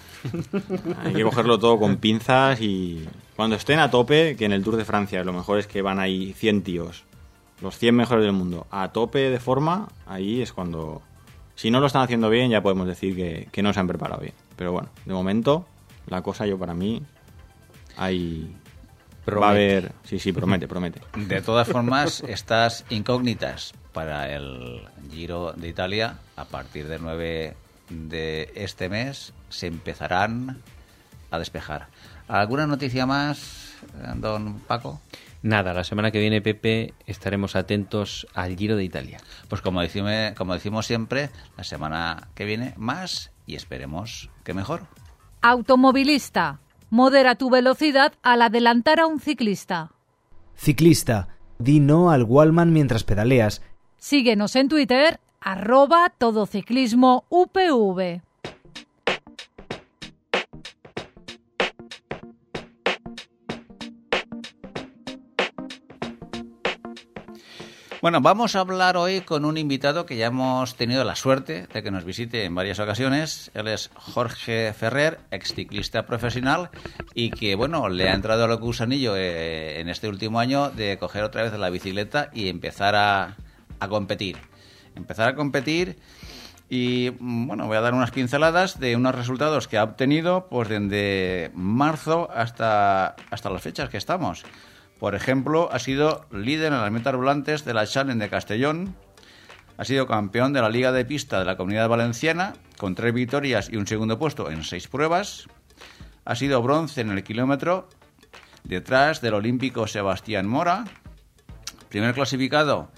Hay que cogerlo todo con pinzas y... Cuando estén a tope, que en el Tour de Francia lo mejor es que van ahí cien tíos, los cien mejores del mundo, a tope de forma, ahí es cuando... Si no lo están haciendo bien, ya podemos decir que, que no se han preparado bien. Pero bueno, de momento, la cosa yo para mí, hay... Promete. Va a haber... Sí, sí, promete, promete. De todas formas, estas incógnitas para el Giro de Italia, a partir del nueve de este mes, se empezarán a despejar. ¿Alguna noticia más, don Paco? Nada, la semana que viene, Pepe, estaremos atentos al Giro de Italia. Pues como decimos, como decimos siempre, la semana que viene más y esperemos que mejor. Automovilista, modera tu velocidad al adelantar a un ciclista. Ciclista, di no al Wallman mientras pedaleas. Síguenos en Twitter, arroba todociclismo U P V. Bueno, vamos a hablar hoy con un invitado que ya hemos tenido la suerte de que nos visite en varias ocasiones. Él es Jorge Ferrer, exciclista profesional, y que, bueno, le ha entrado el gusanillo eh, en este último año de coger otra vez la bicicleta y empezar a, a competir. Empezar a competir y, bueno, voy a dar unas pinceladas de unos resultados que ha obtenido pues desde marzo hasta, hasta las fechas que estamos. Por ejemplo, ha sido líder en las metas volantes de la Challenge de Castellón, ha sido campeón de la Liga de Pista de la Comunidad Valenciana, con tres victorias y un segundo puesto en seis pruebas, ha sido bronce en el kilómetro, detrás del olímpico Sebastián Mora, primer clasificado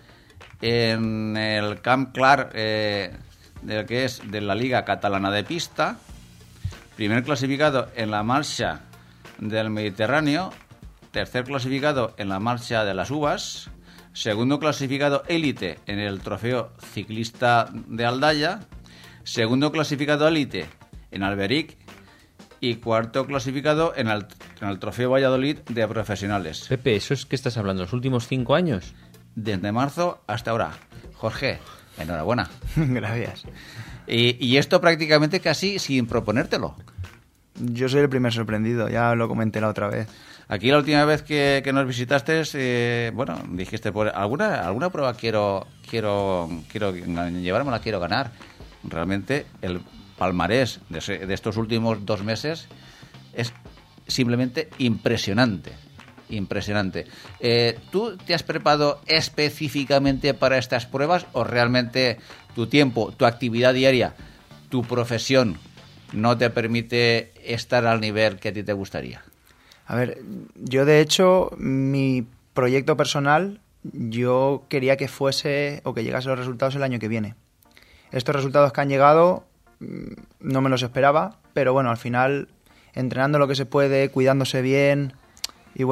en el Camp Clar, eh, de que es de la Liga Catalana de Pista, primer clasificado en la Marcha del Mediterráneo, tercer clasificado en la Marcha de las Uvas, segundo clasificado élite en el Trofeo Ciclista de Aldaya, segundo clasificado élite en Alberic y cuarto clasificado en el, en el Trofeo Valladolid de Profesionales. Pepe, ¿eso es que estás hablando? ¿Los últimos cinco años? Desde marzo hasta ahora. Jorge, enhorabuena. Gracias. Y, y esto prácticamente casi sin proponértelo. Yo soy el primer sorprendido, ya lo comenté la otra vez. Aquí la última vez que, que nos visitaste, eh, bueno, dijiste, por alguna alguna prueba quiero quiero quiero llevarme, la quiero ganar. Realmente el palmarés de, de estos últimos dos meses es simplemente impresionante, impresionante. Eh, ¿Tú te has preparado específicamente para estas pruebas o realmente tu tiempo, tu actividad diaria, tu profesión no te permite estar al nivel que a ti te gustaría? A ver, yo de hecho, mi proyecto personal, yo quería que fuese o que llegase los resultados el año que viene. Estos resultados que han llegado no me los esperaba, pero bueno, al final, entrenando lo que se puede, cuidándose bien, y bueno,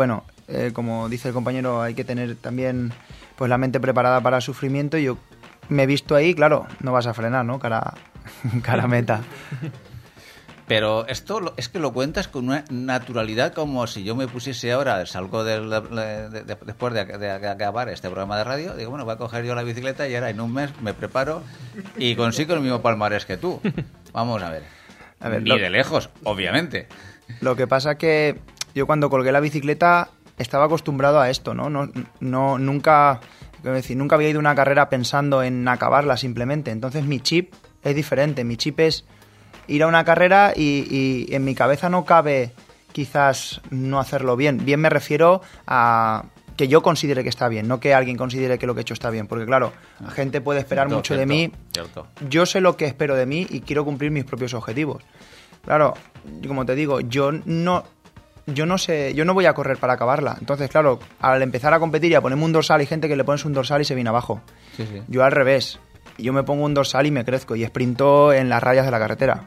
eh, como dice el compañero, hay que tener también pues la mente preparada para el sufrimiento, y yo me he visto ahí, claro, no vas a frenar, ¿no? Cara, cara meta. Pero esto lo- es que lo cuentas con una naturalidad como si yo me pusiese ahora, salgo del- de- de- de- después de, de acabar este programa de radio, digo, bueno, voy a coger yo la bicicleta y ahora en un mes me preparo y consigo el mismo palmarés que tú. Vamos a ver. A ver, Ni lo- de lejos, obviamente. Lo que pasa que yo cuando colgué la bicicleta estaba acostumbrado a esto, ¿no? No, no nunca, quiero decir, nunca había ido a una carrera pensando en acabarla simplemente. Entonces mi chip es diferente. Mi chip es ir a una carrera y, y en mi cabeza no cabe quizás no hacerlo bien. Bien me refiero a que yo considere que está bien, no que alguien considere que lo que he hecho está bien. Porque claro, la gente puede esperar Cierto, mucho de cierto, mí. cierto. Yo sé lo que espero de mí y quiero cumplir mis propios objetivos. Claro, yo como te digo, yo no, yo no sé, yo no voy a correr para acabarla. Entonces, claro, al empezar a competir y a ponerme un dorsal, hay gente que le pones un dorsal y se viene abajo. Sí, sí. Yo al revés. Yo me pongo un dorsal y me crezco y sprinto en las rayas de la carretera.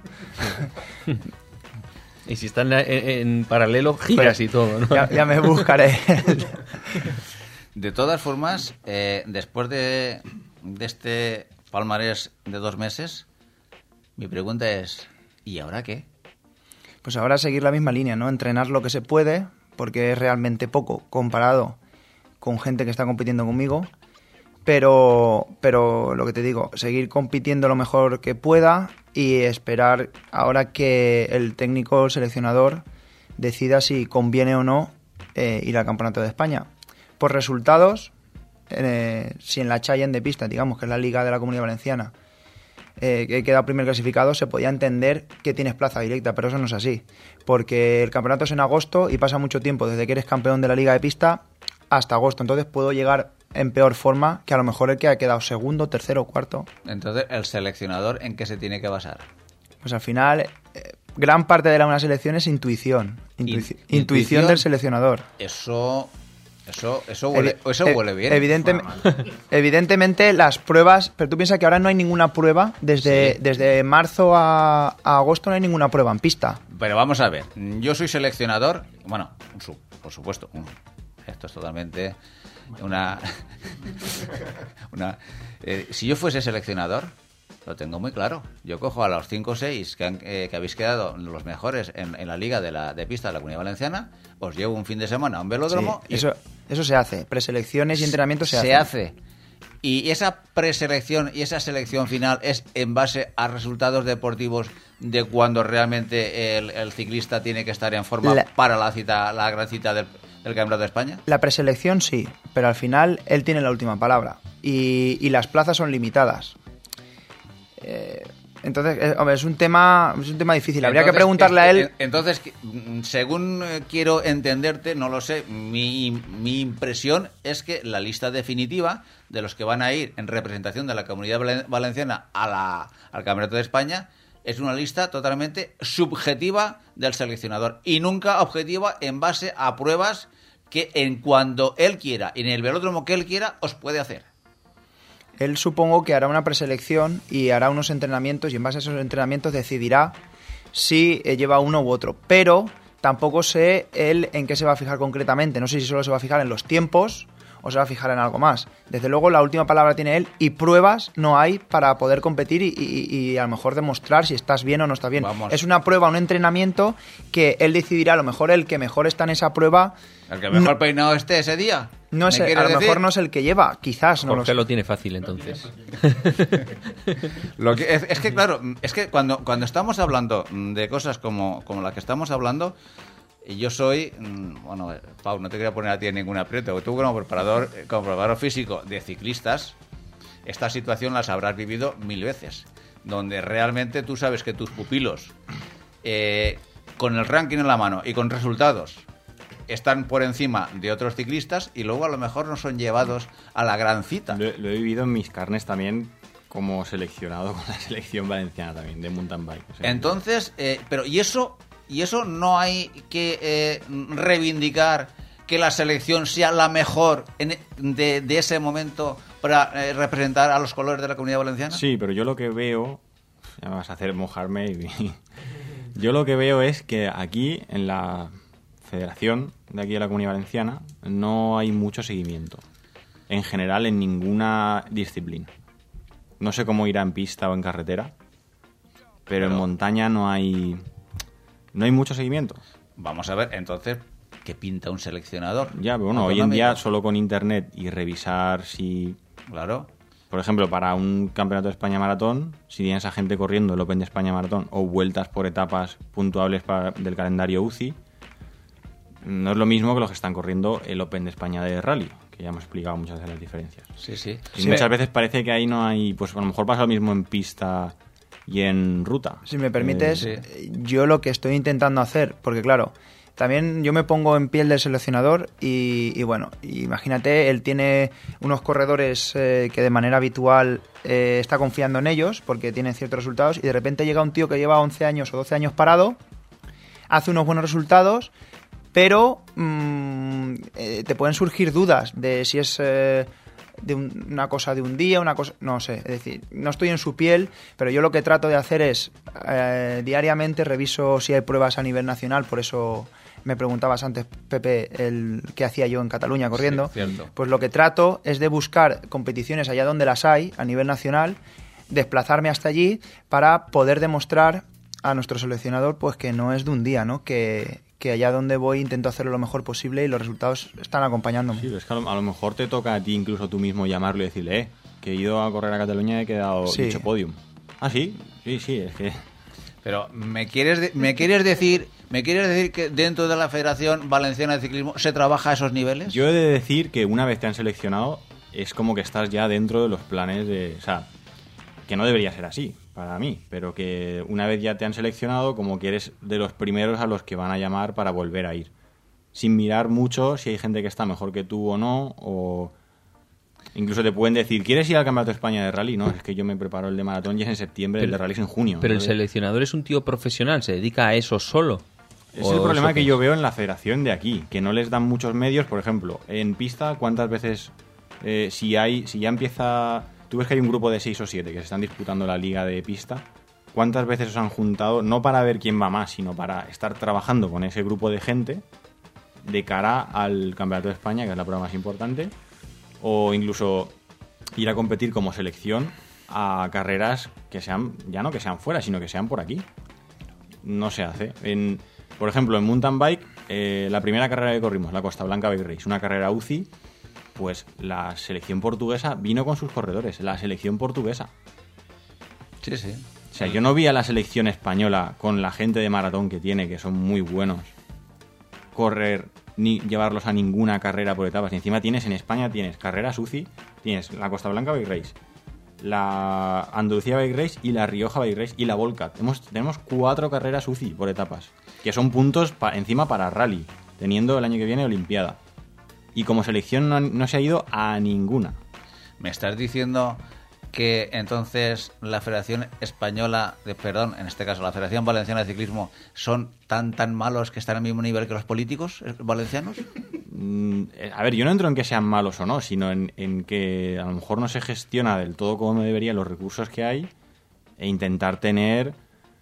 Y si están en, en paralelo, giras y todo, ¿no? Ya, ya me buscaré. De todas formas, eh, después de, de este palmarés de dos meses, mi pregunta es, ¿y ahora qué? Pues ahora seguir la misma línea, ¿no? Entrenar lo que se puede, porque es realmente poco comparado con gente que está compitiendo conmigo. Pero, pero lo que te digo, seguir compitiendo lo mejor que pueda y esperar ahora que el técnico seleccionador decida si conviene o no eh, ir al Campeonato de España. Por resultados, eh, si en la Challenge de pista, digamos que es la Liga de la Comunidad Valenciana, eh, que he quedado primer clasificado, se podía entender que tienes plaza directa, pero eso no es así, porque el campeonato es en agosto y pasa mucho tiempo desde que eres campeón de la Liga de pista hasta agosto, entonces puedo llegar en peor forma que a lo mejor el que ha quedado segundo, tercero o cuarto. Entonces, ¿el seleccionador en qué se tiene que basar? Pues al final, eh, gran parte de la, una selección es intuición. Intuici- In- intuición, intuición. del seleccionador. Eso, eso, eso huele, Evi- eso eh, huele bien. evidentem- evidentemente las pruebas, pero tú piensas que ahora no hay ninguna prueba, desde, Sí. desde marzo a, a agosto no hay ninguna prueba en pista. Pero vamos a ver, yo soy seleccionador, bueno, un sub, por supuesto, un- esto es totalmente una... una eh, si yo fuese seleccionador, lo tengo muy claro, yo cojo a los cinco o seis que, han- eh, que habéis quedado los mejores en, en la liga de, la, de pista de la Comunidad Valenciana, os llevo un fin de semana a un velódromo Sí, y eso, eso se hace, preselecciones y entrenamientos se, se hacen. hace. Y esa preselección y esa selección final es en base a resultados deportivos de cuando realmente el, el ciclista tiene que estar en forma La- para la cita, la gran cita del, del Campeonato de España. La preselección sí, pero al final él tiene la última palabra y, y las plazas son limitadas. Eh, entonces, eh, hombre, es un tema, es un tema difícil. Habría que Entonces, preguntarle a es- él. en- Entonces, que- mm, según eh, quiero entenderte, no lo sé, mi, mi impresión es que la lista definitiva de los que van a ir en representación de la Comunidad Valen- Valenciana a la, al Campeonato de España es una lista totalmente subjetiva del seleccionador y nunca objetiva en base a pruebas que en cuando él quiera y en el velódromo que él quiera os puede hacer. Él supongo que hará una preselección y hará unos entrenamientos y en base a esos entrenamientos decidirá si eh, lleva uno u otro. Pero tampoco sé él en qué se va a fijar concretamente. No sé si solo se va a fijar en los tiempos o se va a fijar en algo más. Desde luego la última palabra tiene él y pruebas no hay para poder competir y, y- y a lo mejor demostrar si estás bien o no estás bien. Vamos. Es una prueba, un entrenamiento que él decidirá. A lo mejor el que mejor está en esa prueba El que mejor No. peinado esté ese día. no es ¿me el- a quieres lo decir? mejor no es el que lleva, quizás. No lo Jorge sé. lo tiene fácil, entonces. Lo que, es, es que, claro, es que cuando, cuando estamos hablando de cosas como, como la que estamos hablando, yo soy, mm, bueno, Pau, no te quería poner a ti en ningún aprieto, tú como preparador, eh, como preparador físico de ciclistas, esta situación las habrás vivido mil veces, donde realmente tú sabes que tus pupilos, eh, con el ranking en la mano y con resultados, están por encima de otros ciclistas y luego a lo mejor no son llevados a la gran cita. Lo, lo he vivido en mis carnes también como seleccionado con la selección valenciana también, de mountain bike. O sea, Entonces, eh, pero ¿y eso, y eso no hay que eh, reivindicar que la selección sea la mejor en- de, de ese momento para eh, representar a los colores de la Comunidad Valenciana? Sí, pero yo lo que veo, ya me vas a hacer mojarme, y yo lo que veo es que aquí en la federación de aquí de la Comunidad Valenciana no hay mucho seguimiento. En general, en ninguna disciplina. No sé cómo irá en pista o en carretera, pero, pero en montaña no hay no hay mucho seguimiento. Vamos a ver, entonces, ¿qué pinta un seleccionador? Ya, pero bueno, hoy en día solo con internet y revisar si... Claro. Por ejemplo, para un campeonato de España maratón, si tienes a gente corriendo el Open de España maratón o vueltas por etapas puntuables para, del calendario U C I, no es lo mismo que los que están corriendo el Open de España de rally, que ya hemos explicado muchas de las diferencias. Sí, sí. Y sí. muchas veces parece que ahí no hay... Pues a lo mejor pasa lo mismo en pista y en ruta. Si me permites, eh, sí. yo lo que estoy intentando hacer, porque claro... También yo me pongo en piel del seleccionador y, y bueno, imagínate, él tiene unos corredores eh, que de manera habitual eh, está confiando en ellos porque tienen ciertos resultados y de repente llega un tío que lleva once años o doce años parado, hace unos buenos resultados, pero mmm, eh, te pueden surgir dudas de si es... Eh, de un, una cosa de un día, una cosa... No sé, es decir, no estoy en su piel, pero yo lo que trato de hacer es eh, diariamente reviso si hay pruebas a nivel nacional, por eso me preguntabas antes, Pepe, el qué hacía yo en Cataluña corriendo. Sí, cierto. Pues lo que trato es de buscar competiciones allá donde las hay, a nivel nacional, desplazarme hasta allí para poder demostrar a nuestro seleccionador pues que no es de un día, ¿no? Que... que allá donde voy intento hacerlo lo mejor posible y los resultados están acompañándome. Sí, pero es que a lo, a lo mejor te toca a ti incluso tú mismo llamarlo y decirle, eh, que he ido a correr a Cataluña y he quedado Sí. dicho podium. Ah, sí, sí, sí, es que... Pero ¿me quieres, de- me quieres decir me quieres decir que dentro de la Federación Valenciana de Ciclismo se trabaja a esos niveles? Yo he de decir que una vez te han seleccionado es como que estás ya dentro de los planes de... O sea, que no debería ser así para mí, pero que una vez ya te han seleccionado como que eres de los primeros a los que van a llamar para volver a ir. Sin mirar mucho si hay gente que está mejor que tú o no, o... Incluso te pueden decir, ¿quieres ir al Campeonato de España de Rally? No, es que yo me preparo el de maratón y es en septiembre, Pero- el de rally es en junio. Pero el Entonces, seleccionador es un tío profesional, se dedica a eso solo. es ¿O el problema eso que qué yo es? veo en la federación de aquí, que no les dan muchos medios. Por ejemplo, en pista, ¿cuántas veces, eh, si hay, si ya empieza... Tú ves que hay un grupo de seis o siete que se están disputando la liga de pista. ¿Cuántas veces os han juntado, no para ver quién va más, sino para estar trabajando con ese grupo de gente de cara al Campeonato de España, que es la prueba más importante, o incluso ir a competir como selección a carreras que sean, ya no que sean fuera, sino que sean por aquí? No se hace. En, por ejemplo, en mountain bike, eh, la primera carrera que corrimos, la Costa Blanca Bike Race, una carrera U C I, pues la selección portuguesa vino con sus corredores, la selección portuguesa. Sí, sí. O sea, yo no vi a la selección española con la gente de maratón que tiene, que son muy buenos, correr, ni llevarlos a ninguna carrera por etapas. Y encima tienes, en España tienes carreras U C I, tienes la Costa Blanca Bike Race, la Andalucía Bike Race y la Rioja Bike Race y la Volcat. Hemos, tenemos cuatro carreras U C I por etapas, que son puntos pa- encima para rally, teniendo el año que viene Olimpiada. Y como selección no, no se ha ido a ninguna. ¿Me estás diciendo que entonces la Federación Española, de, perdón, en este caso la Federación Valenciana de Ciclismo, son tan tan malos que están al mismo nivel que los políticos eh, valencianos? Mm, eh, A ver, yo no entro en que sean malos o no, sino en, en que a lo mejor no se gestiona del todo como debería los recursos que hay e intentar tener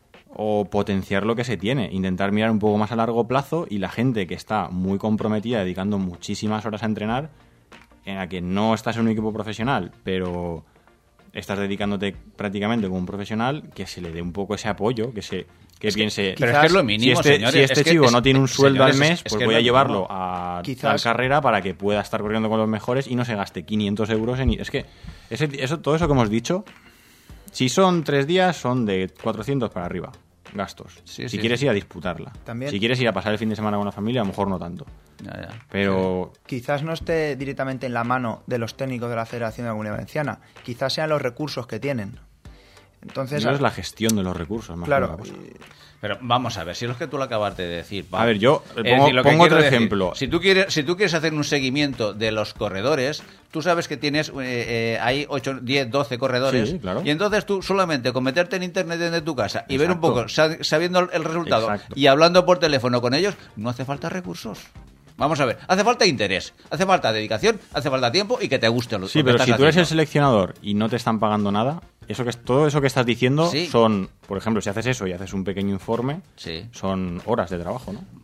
o potenciar lo que se tiene, intentar mirar un poco más a largo plazo, y la gente que está muy comprometida dedicando muchísimas horas a entrenar, en la que no estás en un equipo profesional, pero estás dedicándote prácticamente como un profesional, que se le dé un poco ese apoyo, que se que piense... Pero es que es lo mínimo, si este, señores. si este Es que chico es- no tiene un es- sueldo señores, al mes, es- es pues que voy es a lo llevarlo mínimo. a Quizás- tal carrera para que pueda estar corriendo con los mejores y no se gaste quinientos euros en... Es que ese, eso, todo eso que hemos dicho, si son tres días, son de cuatrocientos para arriba gastos. Sí, si sí, quieres sí. ir a disputarla. También- Si quieres ir a pasar el fin de semana con una familia, a lo mejor no tanto. Ya, ya. Pero... Quizás no esté directamente en la mano de los técnicos de la Federación de la Comunidad Valenciana. Quizás sean los recursos que tienen. Entonces, Eso es la gestión de los recursos, más que claro, otra cosa. Pero vamos a ver, si es lo que tú lo acabas de decir. va. A ver, yo Es pongo, decir, lo que pongo quiero otro decir, ejemplo. Si tú quieres, si tú quieres hacer un seguimiento de los corredores, tú sabes que tienes, eh, eh, hay ocho, diez, doce corredores. Sí, claro. Y entonces tú solamente con meterte en internet desde tu casa y ver un Exacto. poco, sa- sabiendo el resultado Exacto. y hablando por teléfono con ellos, no hace falta recursos. Vamos a ver, hace falta interés, hace falta dedicación, hace falta tiempo y que te guste lo, Sí, lo que pero estás si tú eres el haciendo. seleccionador y no te están pagando nada, eso que es, todo eso que estás diciendo Sí. son, por ejemplo, si haces eso y haces un pequeño informe, Sí. son horas de trabajo, ¿no?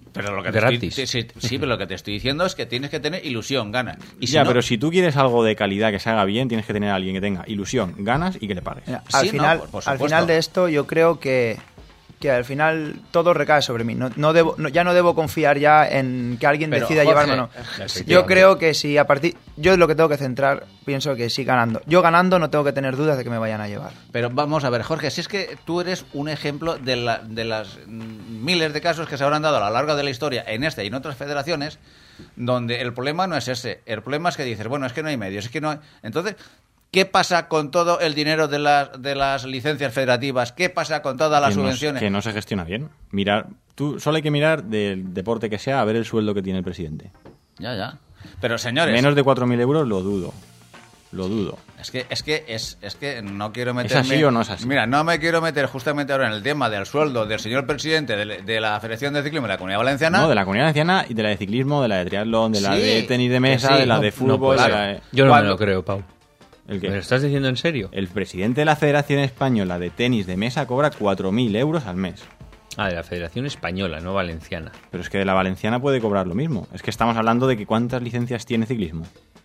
Pero lo que te Gratis. estoy, sí, sí, pero lo que te estoy diciendo es que tienes que tener ilusión, ganas. Y si ya, no, pero si tú quieres algo de calidad que se haga bien, tienes que tener a alguien que tenga ilusión, ganas y que le pagues. Mira, al, Sí, no, final, por- por al supuesto. final de esto yo creo que, que al final todo recae sobre mí. No, no debo, no- ya no debo confiar ya en que alguien Pero, decida Jorge, llevarme o no. efectivamente. Yo creo que si a partir... Yo lo que tengo que centrar, pienso que sí ganando. Yo ganando no tengo que tener dudas de que me vayan a llevar. Pero vamos a ver, Jorge, si es que tú eres un ejemplo de, la, de las mm, miles de casos que se habrán dado a lo largo de la historia en esta y en otras federaciones, donde el problema no es ese. El problema es que dices, bueno, es que no hay medios, es que no hay... Entonces, ¿qué pasa con todo el dinero de las, de las licencias federativas? ¿Qué pasa con todas las que no- subvenciones? que no se gestiona bien. Mirar, tú solo hay que mirar del deporte que sea a ver el sueldo que tiene el presidente. Ya, ya. Pero, señores... Menos de cuatro mil euros lo dudo. Lo dudo. Es que, es que, es, es que no quiero meterme... así o no es así? Mira, no me quiero meter justamente ahora en el tema del sueldo del señor presidente de, de la Federación de Ciclismo de la Comunidad Valenciana. No, de la Comunidad Valenciana y de la de ciclismo, de la de triatlón, de la Sí, de tenis de mesa, que sí. de la No, de no, fútbol. claro. de la de- Yo no me Cuando- lo creo, Pau. ¿El qué? ¿Me lo estás diciendo en serio? El presidente de la Federación Española de Tenis de Mesa cobra cuatro mil euros al mes. Ah, de la Federación Española, no Valenciana. Pero es que de la valenciana puede cobrar lo mismo. Es que estamos hablando de que cuántas licencias tiene ciclismo.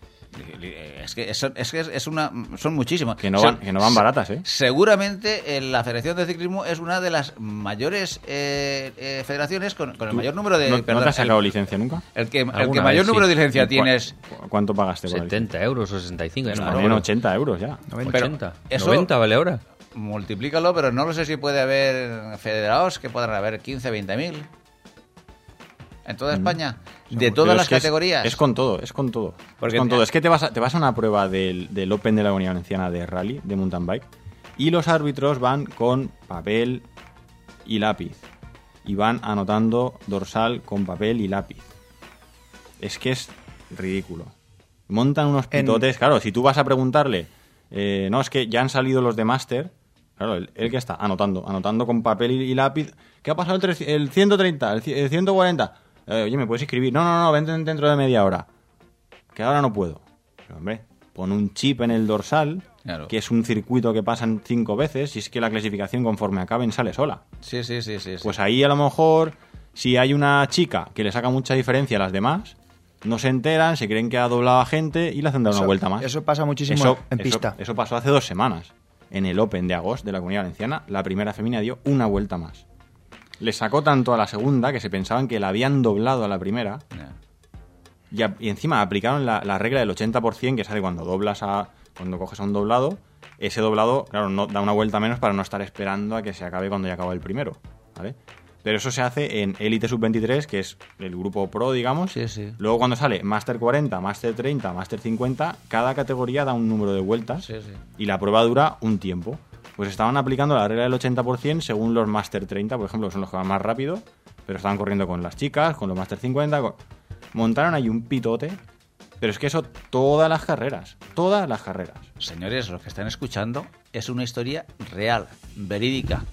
Es que, es, es que es- es una, son muchísimos. Que no Se- van, que no van baratas, ¿eh? Seguramente eh, la Federación de Ciclismo es una de las mayores eh, eh, federaciones con, con el mayor número de... ¿No, no perdón, te has sacado el, licencia nunca? el que, el que Alguna mayor vez, número sí. de licencia ¿Cu- tienes... cu- ¿Cuánto pagaste por la licencia? setenta euros o sesenta y cinco, ya no me También acuerdo. ochenta euros ya. noventa. ochenta. eso- noventa vale ahora. Multiplícalo, pero no lo sé si puede haber federados que puedan haber quince, veinte mil. En toda España, de Pero todas es las que es- categorías. Es, con todo, es con todo. Porque es con te- todo. Es que te vas, a, te vas a una prueba del, del Open de la Comunidad Valenciana de rally, de mountain bike, y los árbitros van con papel y lápiz. Y van anotando dorsal con papel y lápiz. Es que es ridículo. Montan unos En- pitotes. Claro, si tú vas a preguntarle, eh, no, es que ya han salido los de máster. Claro, él, él que está anotando, anotando con papel y, y lápiz. ¿Qué ha pasado el, tres- el ciento treinta, el, ci- el ciento cuarenta? Eh, oye, ¿me puedes escribir? No, no, no, vente dentro de media hora. Que ahora no puedo. Pero, hombre, pon un chip en el dorsal, Claro. que es un circuito que pasan cinco veces, y es que la clasificación conforme acaben sale sola. Sí, sí, sí, sí. sí. Pues ahí a lo mejor, si hay una chica que le saca mucha diferencia a las demás, no se enteran, se creen que ha doblado a gente y le hacen dar una Eso- vuelta más. eso pasa muchísimo Eso- en eso- pista. Eso pasó hace dos semanas. En el Open de agosto de la Comunidad Valenciana, la primera femina dio una vuelta más. Le sacó tanto a la segunda que se pensaban que la habían doblado a la primera. Ya. Y, a- y encima aplicaron la, la regla del ochenta por ciento, que sale cuando doblas a. Cuando coges a un doblado. Ese doblado, claro, no da una vuelta menos para no estar esperando a que se acabe cuando ya acaba el primero. ¿Vale? Pero eso se hace en Elite sub veintitrés, que es el grupo pro, digamos. Sí, sí. Luego cuando sale Master cuarenta, Master treinta, Master cincuenta, cada categoría da un número de vueltas. Sí, sí. Y la prueba dura un tiempo. Pues estaban aplicando la regla del ochenta por ciento según los Master treinta, por ejemplo, que son los que van más rápido. Pero estaban corriendo con las chicas, con los Master cincuenta. con- Montaron ahí un pitote. Pero es que eso todas las carreras. Todas las carreras. Señores, los que están escuchando, es una historia real, verídica.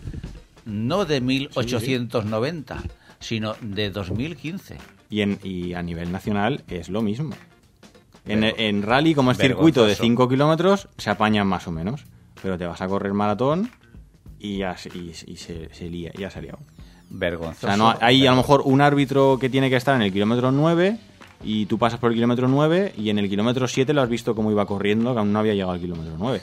No de mil ochocientos noventa, sino de dos mil quince. Y, en, y a nivel nacional es lo mismo. En, Vergo- en rally, como es circuito de vergonzoso. cinco kilómetros, se apañan más o menos. Pero te vas a correr maratón y ya, se- y, y se, se lía, ya se ha liado. Vergonzoso. O sea, no, hay a lo mejor un árbitro que tiene que estar en el kilómetro nueve y tú pasas por el kilómetro nueve y en el kilómetro siete lo has visto cómo iba corriendo, que aún no había llegado al kilómetro nueve.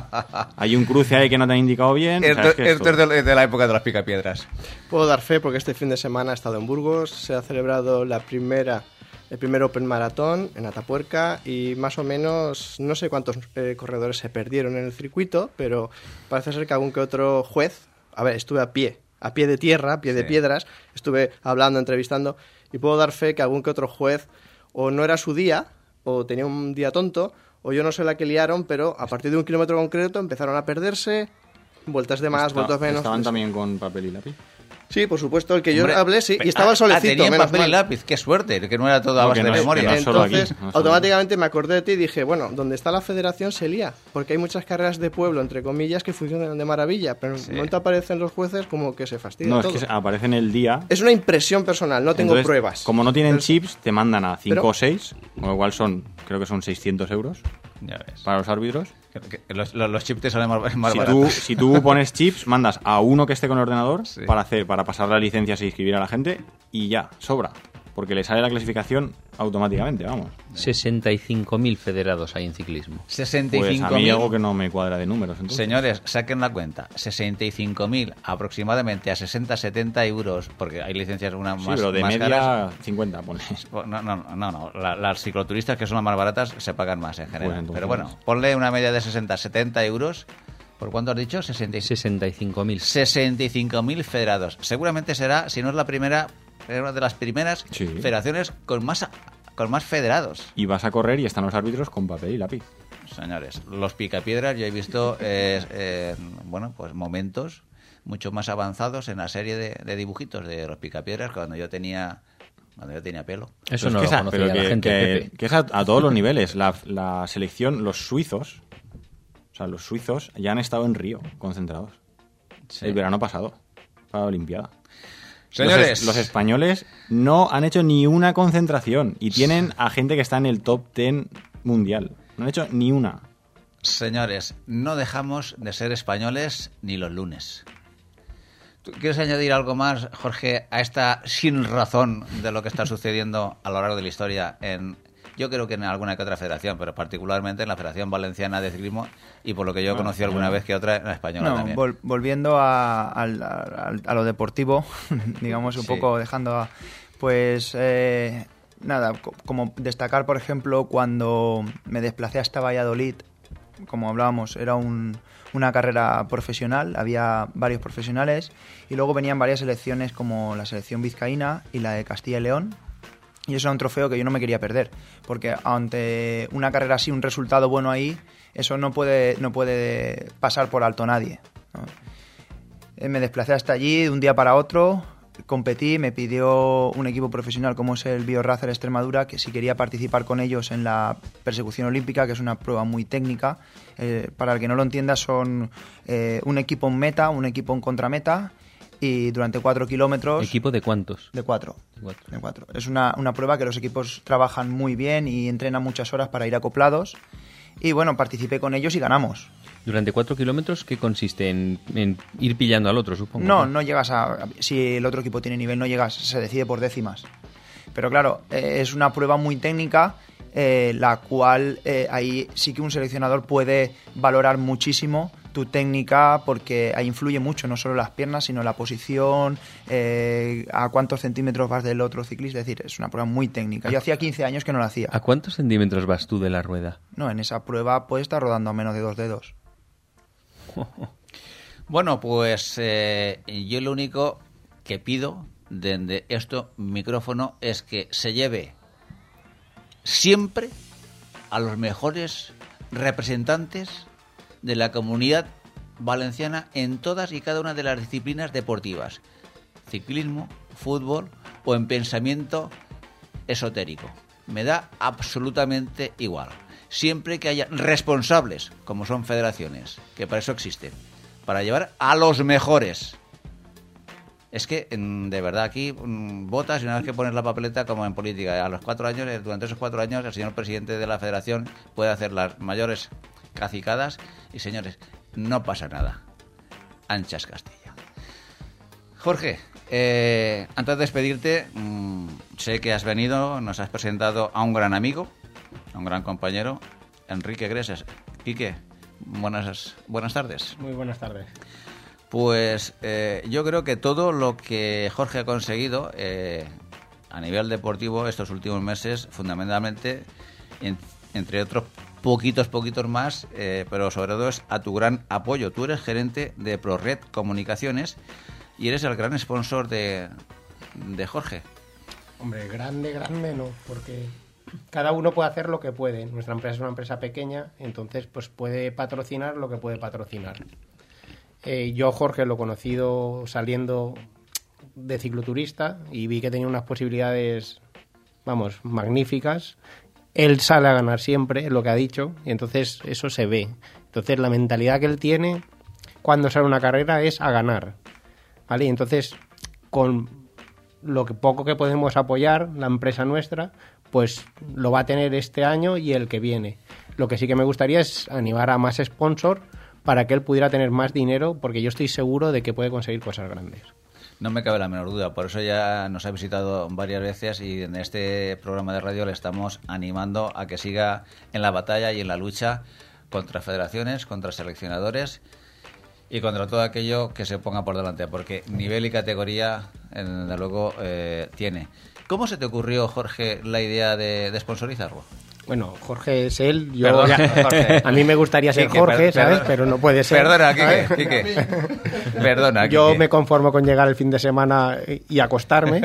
Hay un cruce ahí que no te han indicado bien. o sea, Esto, es que esto esto- es de, de la época de las picapiedras. Puedo dar fe porque este fin de semana he estado en Burgos, se ha celebrado la primera, el primer Open Maratón en Atapuerca y más o menos no sé cuántos eh, corredores se perdieron en el circuito, pero parece ser que algún que otro juez, a ver, estuve a pie, a pie de tierra, a pie de Sí. piedras, estuve hablando, entrevistando y puedo dar fe que algún que otro juez o no era su día o tenía un día tonto o yo no sé la que liaron, pero a partir de un kilómetro concreto empezaron a perderse, vueltas de más, Esta- vueltas menos. Estaban también con papel y lápiz. Sí, por supuesto, el que yo Hombre, hablé, sí, pe- y estaba ah, el solecito, ah, tenían menos papel y mal. lápiz, qué suerte, que no era todo a No, base que de no es- memoria. que no es solo aquí, Entonces, no solo automáticamente me acordé de ti y dije, bueno, donde está la federación se lía, porque hay muchas carreras de pueblo, entre comillas, que funcionan de maravilla, pero en Sí. el momento aparecen los jueces como que se fastidia No, es todo. que aparece en el día. Es una impresión personal, no tengo Entonces, pruebas. Como no tienen Pero- chips, te mandan a cinco Pero- o seis, con lo cual son, creo que son seiscientos euros Ya ves. para los árbitros. Que- que Los, los, los chips te salen más, más Si tú, baratos. si tú pones chips, mandas a uno que esté con ordenador Sí. para hacer para pasar la licencia e inscribir a la gente y ya, sobra. Porque le sale la clasificación automáticamente, vamos. sesenta y cinco mil federados hay en ciclismo. sesenta y Pues a cinco mí mil. algo que no me cuadra de números. Entonces. Señores, saquen la cuenta. sesenta y cinco mil aproximadamente a sesenta setenta euros, porque hay licencias una Sí, más, pero de más media caras. cincuenta, ponle. No, no, no, no, no. La- las cicloturistas, que son las más baratas, se pagan más en general. Pues entonces- Pero bueno, ponle una media de sesenta setenta euros. ¿Por cuánto has dicho? sesenta y seis. sesenta y cinco mil. sesenta y cinco mil federados. Seguramente será, si no es la primera, es una de las primeras Sí. federaciones con más, con más federados. Y vas a correr y están los árbitros con papel y lápiz. Señores, los picapiedras, yo he visto eh, eh, bueno, pues momentos mucho más avanzados en la serie de, de dibujitos de los picapiedras cuando yo tenía cuando yo tenía pelo. Eso Pero no es que lo esa- conocía pero la que, gente, que- Pepe. que es a, a todos los niveles. La, la selección, los suizos, o sea, los suizos ya han estado en Río concentrados. El verano pasado, para la Olimpiada. Señores. Los, es- los españoles no han hecho ni una concentración y tienen a gente que está en el top diez mundial. No han hecho ni una. Señores, no dejamos de ser españoles ni los lunes. ¿Tú quieres añadir algo más, Jorge, a esta sin razón de lo que está sucediendo a lo largo de la historia en, yo creo que en alguna que otra federación, pero particularmente en la Federación Valenciana de Ciclismo y por lo que yo he Ah, conocido alguna vez que otra en la española No, también? vol- volviendo a, al- al- a lo deportivo, digamos un Sí. poco dejando a, pues eh, nada, co- como destacar por ejemplo cuando me desplacé hasta Valladolid, como hablábamos, era un- una carrera profesional, había varios profesionales y luego venían varias selecciones como la selección vizcaína y la de Castilla y León. Y eso era un trofeo que yo no me quería perder, porque ante una carrera así, un resultado bueno ahí, eso no puede, no puede pasar por alto nadie, ¿no? Eh, Me desplacé hasta allí de un día para otro, competí, me pidió un equipo profesional como es el BioRacer Extremadura, que si quería participar con ellos en la persecución olímpica, que es una prueba muy técnica. Eh, para el que no lo entienda, son eh, un equipo en meta, un equipo en contrameta, y durante cuatro kilómetros... ¿Equipo de cuántos? De cuatro. De cuatro. De cuatro. Es una, una prueba que los equipos trabajan muy bien y entrenan muchas horas para ir acoplados. Y bueno, participé con ellos y ganamos. Durante cuatro kilómetros, ¿qué consiste? En, en ir pillando al otro, supongo. No, no llegas a... Si el otro equipo tiene nivel, no llegas, se decide por décimas. Pero claro, eh, es una prueba muy técnica, eh, la cual eh, ahí sí que un seleccionador puede valorar muchísimo tu técnica, porque ahí influye mucho, no solo las piernas, sino la posición, eh, a cuántos centímetros vas del otro ciclista. Es decir, es una prueba muy técnica. Yo hacía quince años que no la hacía. ¿A cuántos centímetros vas tú de la rueda? No, en esa prueba puedes estar rodando a menos de dos dedos. Bueno, pues eh, yo lo único que pido desde esto micrófono es que se lleve siempre a los mejores representantes de la comunidad valenciana en todas y cada una de las disciplinas deportivas: ciclismo, fútbol o en pensamiento esotérico. Me da absolutamente igual. Siempre que haya responsables, como son federaciones, que para eso existen, para llevar a los mejores. Es que, mm, de verdad, aquí mm, votas y una vez que pones la papeleta, como en política, a los cuatro años, eh, durante esos cuatro años, el señor presidente de la federación puede hacer las mayores cacicadas y, señores, no pasa nada. Anchas Castilla. Jorge, eh, antes de despedirte, mmm, sé que has venido, nos has presentado a un gran amigo, a un gran compañero, Enrique Greses. Quique, buenas, buenas tardes. Muy buenas tardes. Pues eh, yo creo que todo lo que Jorge ha conseguido eh, a nivel deportivo estos últimos meses, fundamentalmente, en, entre otros poquitos, poquitos más, eh, pero sobre todo es a tu gran apoyo. Tú eres gerente de ProRed Comunicaciones y eres el gran sponsor de, de Jorge. Hombre, grande, grande no, porque cada uno puede hacer lo que puede. Nuestra empresa es una empresa pequeña, entonces pues puede patrocinar lo que puede patrocinar. Eh, yo Jorge lo he conocido saliendo de cicloturista y vi que tenía unas posibilidades, vamos, magníficas. Él sale a ganar siempre, es lo que ha dicho, y entonces eso se ve. Entonces la mentalidad que él tiene cuando sale una carrera es a ganar, ¿vale? Y entonces con lo que poco que podemos apoyar, la empresa nuestra, pues lo va a tener este año y el que viene. Lo que sí que me gustaría es animar a más sponsor para que él pudiera tener más dinero, porque yo estoy seguro de que puede conseguir cosas grandes. No me cabe la menor duda, por eso ya nos ha visitado varias veces y en este programa de radio le estamos animando a que siga en la batalla y en la lucha contra federaciones, contra seleccionadores y contra todo aquello que se ponga por delante, porque nivel y categoría, desde luego, eh, tiene. ¿Cómo se te ocurrió, Jorge, la idea de, de sponsorizarlo? Bueno, Jorge es él, yo Perdona, ya- Jorge. a mí me gustaría ser Quique, Jorge, per- ¿sabes? perdona. Pero no puede ser. Perdona, Quique, ¿sabes? Quique. Perdona, Yo Quique. me conformo con llegar el fin de semana y acostarme.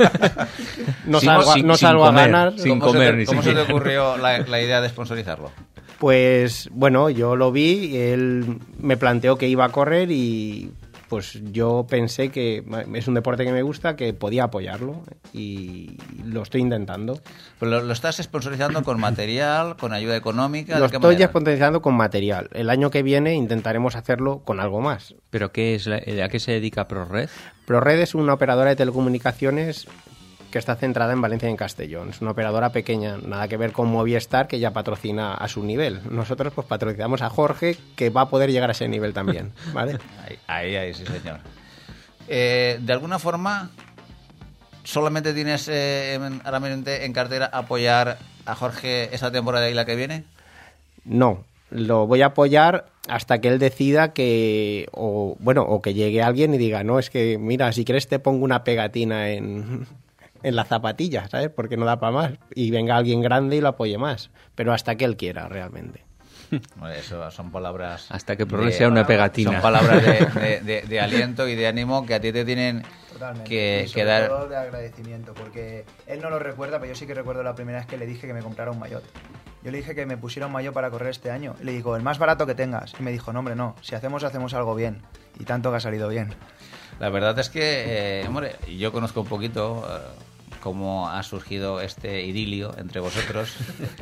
No Sin- salgo, a- sin- no sin salgo a comer, ganar. sin ¿Cómo se comer te- ni ¿Cómo se siquiera. te ocurrió la, la idea de sponsorizarlo? Pues bueno, yo lo vi, él me planteó que iba a correr y pues yo pensé que es un deporte que me gusta, que podía apoyarlo y lo estoy intentando. Pues lo, lo estás sponsorizando con material, con ayuda económica. Lo ¿de qué estoy manera? sponsorizando con material. El año que viene intentaremos hacerlo con algo más. ¿Pero qué es la- a qué se dedica ProRed? ProRed es una operadora de telecomunicaciones que está centrada en Valencia y en Castellón. Es una operadora pequeña, nada que ver con Movistar, que ya patrocina a su nivel. Nosotros pues patrocinamos a Jorge, que va a poder llegar a ese nivel también, ¿vale? Ahí, ahí, ahí, sí, señor. Eh, de alguna forma, ¿solamente tienes eh, en, ahora mismo en cartera apoyar a Jorge esta temporada y la que viene? No, lo voy a apoyar hasta que él decida que, o bueno, o que llegue alguien y diga, no, es que, mira, si quieres te pongo una pegatina en, en la zapatilla, ¿sabes? Porque no da para más. Y venga alguien grande y lo apoye más. Pero hasta que él quiera, realmente. Bueno, eso son palabras... Hasta que ProRed de- sea una pegatina. Son palabras de, de- de- de aliento y de ánimo que a ti te tienen Totalmente. que, Y sobre que dar... todo de agradecimiento, porque él no lo recuerda, pero yo sí que recuerdo la primera vez que le dije que me comprara un maillot. Yo le dije que me pusiera un maillot para correr este año. Y le digo, el más barato que tengas. Y me dijo, no, hombre, no. Si hacemos, hacemos algo bien. Y tanto que ha salido bien. La verdad es que, eh, hombre, yo conozco un poquito eh, cómo ha surgido este idilio entre vosotros.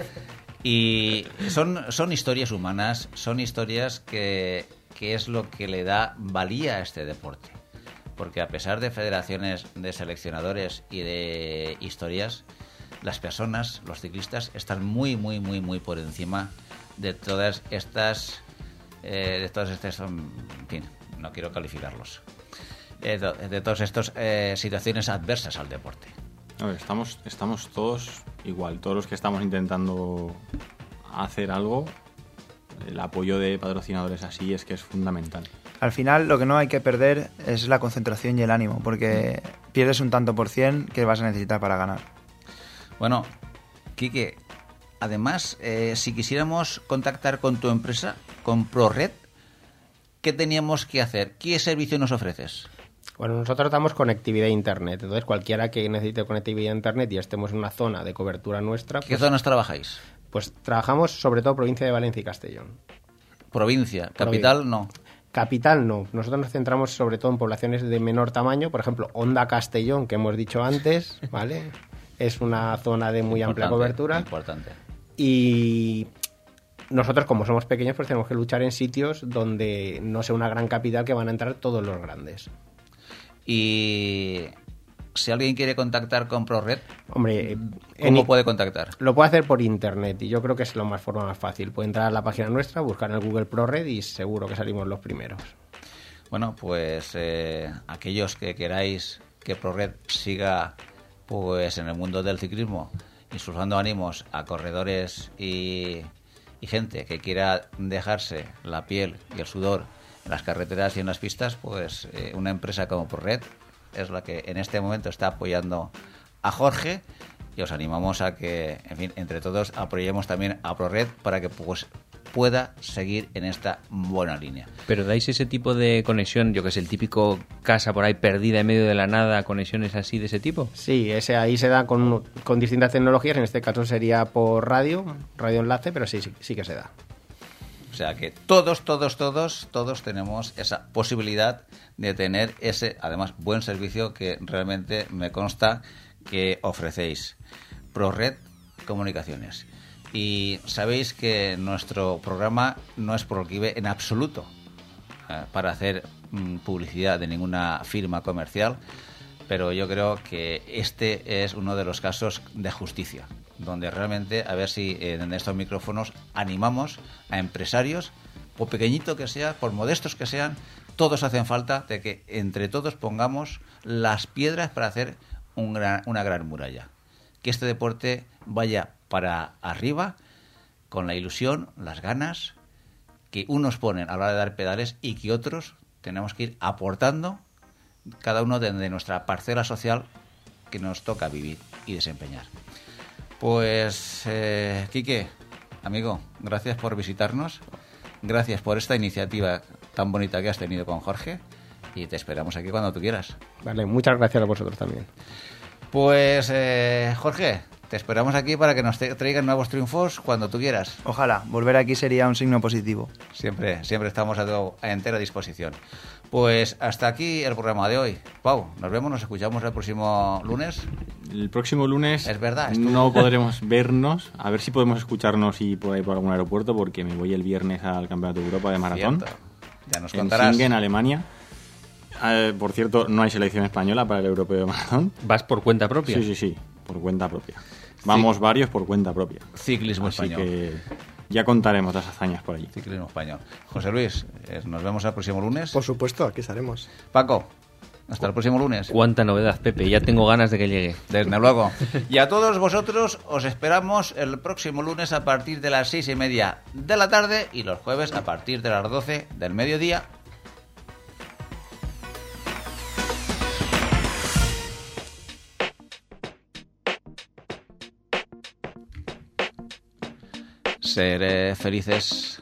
Y son, son historias humanas, son historias que, que es lo que le da valía a este deporte. Porque a pesar de federaciones, de seleccionadores y de historias, las personas, los ciclistas, están muy, muy, muy, muy por encima de todas estas, eh, de todas estas, en fin, no quiero calificarlos, eh, de, de todas estas eh, situaciones adversas al deporte. A ver, estamos, estamos todos igual, todos los que estamos intentando hacer algo, el apoyo de patrocinadores así es que es fundamental. Al final, lo que no hay que perder es la concentración y el ánimo, porque pierdes un tanto por cien que vas a necesitar para ganar. Bueno, Quique, además, eh, si quisiéramos contactar con tu empresa, con ProRed, ¿qué teníamos que hacer? ¿Qué servicio nos ofreces? Bueno, nosotros damos conectividad a Internet. Entonces, cualquiera que necesite conectividad a Internet y estemos en una zona de cobertura nuestra, ¿Qué pues, zonas trabajáis? pues trabajamos sobre todo provincia de Valencia y Castellón. Provincia, capital, no. Capital no. Nosotros nos centramos sobre todo en poblaciones de menor tamaño. Por ejemplo, Onda Castellón, que hemos dicho antes, ¿vale? Es una zona de muy amplia Importante, cobertura. Importante. Y nosotros, como somos pequeños, pues tenemos que luchar en sitios donde no sea una gran capital que van a entrar todos los grandes. Y si alguien quiere contactar con ProRed, Hombre, ¿cómo en- puede contactar? lo puede hacer por internet y yo creo que es la más forma más fácil. Puede entrar a la página nuestra, buscar en el Google ProRed y seguro que salimos los primeros. Bueno, pues eh, aquellos que queráis que ProRed siga pues en el mundo del ciclismo, insultando ánimos a corredores y, y gente que quiera dejarse la piel y el sudor en las carreteras y en las pistas, pues eh, una empresa como ProRed es la que en este momento está apoyando a Jorge y os animamos a que, en fin, entre todos apoyemos también a ProRed para que pues pueda seguir en esta buena línea. Pero dais ese tipo de conexión, yo que sé, el típico casa por ahí perdida en medio de la nada, conexiones así de ese tipo. Sí, ese ahí se da con, con distintas tecnologías. En este caso sería por radio, radio enlace, pero sí, sí, sí que se da. O sea que todos, todos, todos, todos tenemos esa posibilidad de tener ese, además, buen servicio que realmente me consta que ofrecéis. ProRed Comunicaciones. Y sabéis que nuestro programa no es proclive en absoluto eh, para hacer mm, publicidad de ninguna firma comercial, pero yo creo que este es uno de los casos de justicia. donde realmente a ver si eh, en estos micrófonos animamos a empresarios, por pequeñito que sea, por modestos que sean, todos hacen falta de que entre todos pongamos las piedras para hacer un gran, una gran muralla. Que este deporte vaya para arriba con la ilusión, las ganas que unos ponen a la hora de dar pedales y que otros tenemos que ir aportando cada uno desde nuestra parcela social que nos toca vivir y desempeñar. Pues, eh, Quique, amigo, gracias por visitarnos, gracias por esta iniciativa tan bonita que has tenido con Jorge y te esperamos aquí cuando tú quieras. Vale, muchas gracias a vosotros también. Pues, eh, Jorge, te esperamos aquí para que nos traigan nuevos triunfos cuando tú quieras. Ojalá, volver aquí sería un signo positivo. Siempre, siempre estamos a, tu, a entera disposición. Pues hasta aquí el programa de hoy. Pau, nos vemos, nos escuchamos el próximo lunes. El próximo lunes es verdad, esto... no podremos vernos, a ver si podemos escucharnos y por ahí por algún aeropuerto, porque me voy el viernes al Campeonato de Europa de Maratón. Cierto. Ya nos en contarás. Singen, Alemania. Eh, por cierto, no hay selección española para el Europeo de Maratón. ¿Vas por cuenta propia? Sí, sí, sí, por cuenta propia. Vamos sí. varios por cuenta propia. Ciclismo Así español. Que ya contaremos las hazañas por allí. Ciclismo español. José Luis, eh, nos vemos el próximo lunes. Por supuesto, aquí estaremos. Paco, hasta el próximo lunes. Cuánta novedad, Pepe. Ya tengo ganas de que llegue. Desde luego. Y a todos vosotros os esperamos el próximo lunes a partir de las seis y media de la tarde y los jueves a partir de las doce del mediodía. Seré felices.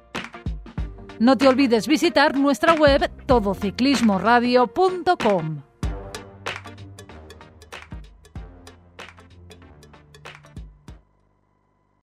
No te olvides visitar nuestra web todo ciclismo radio punto com.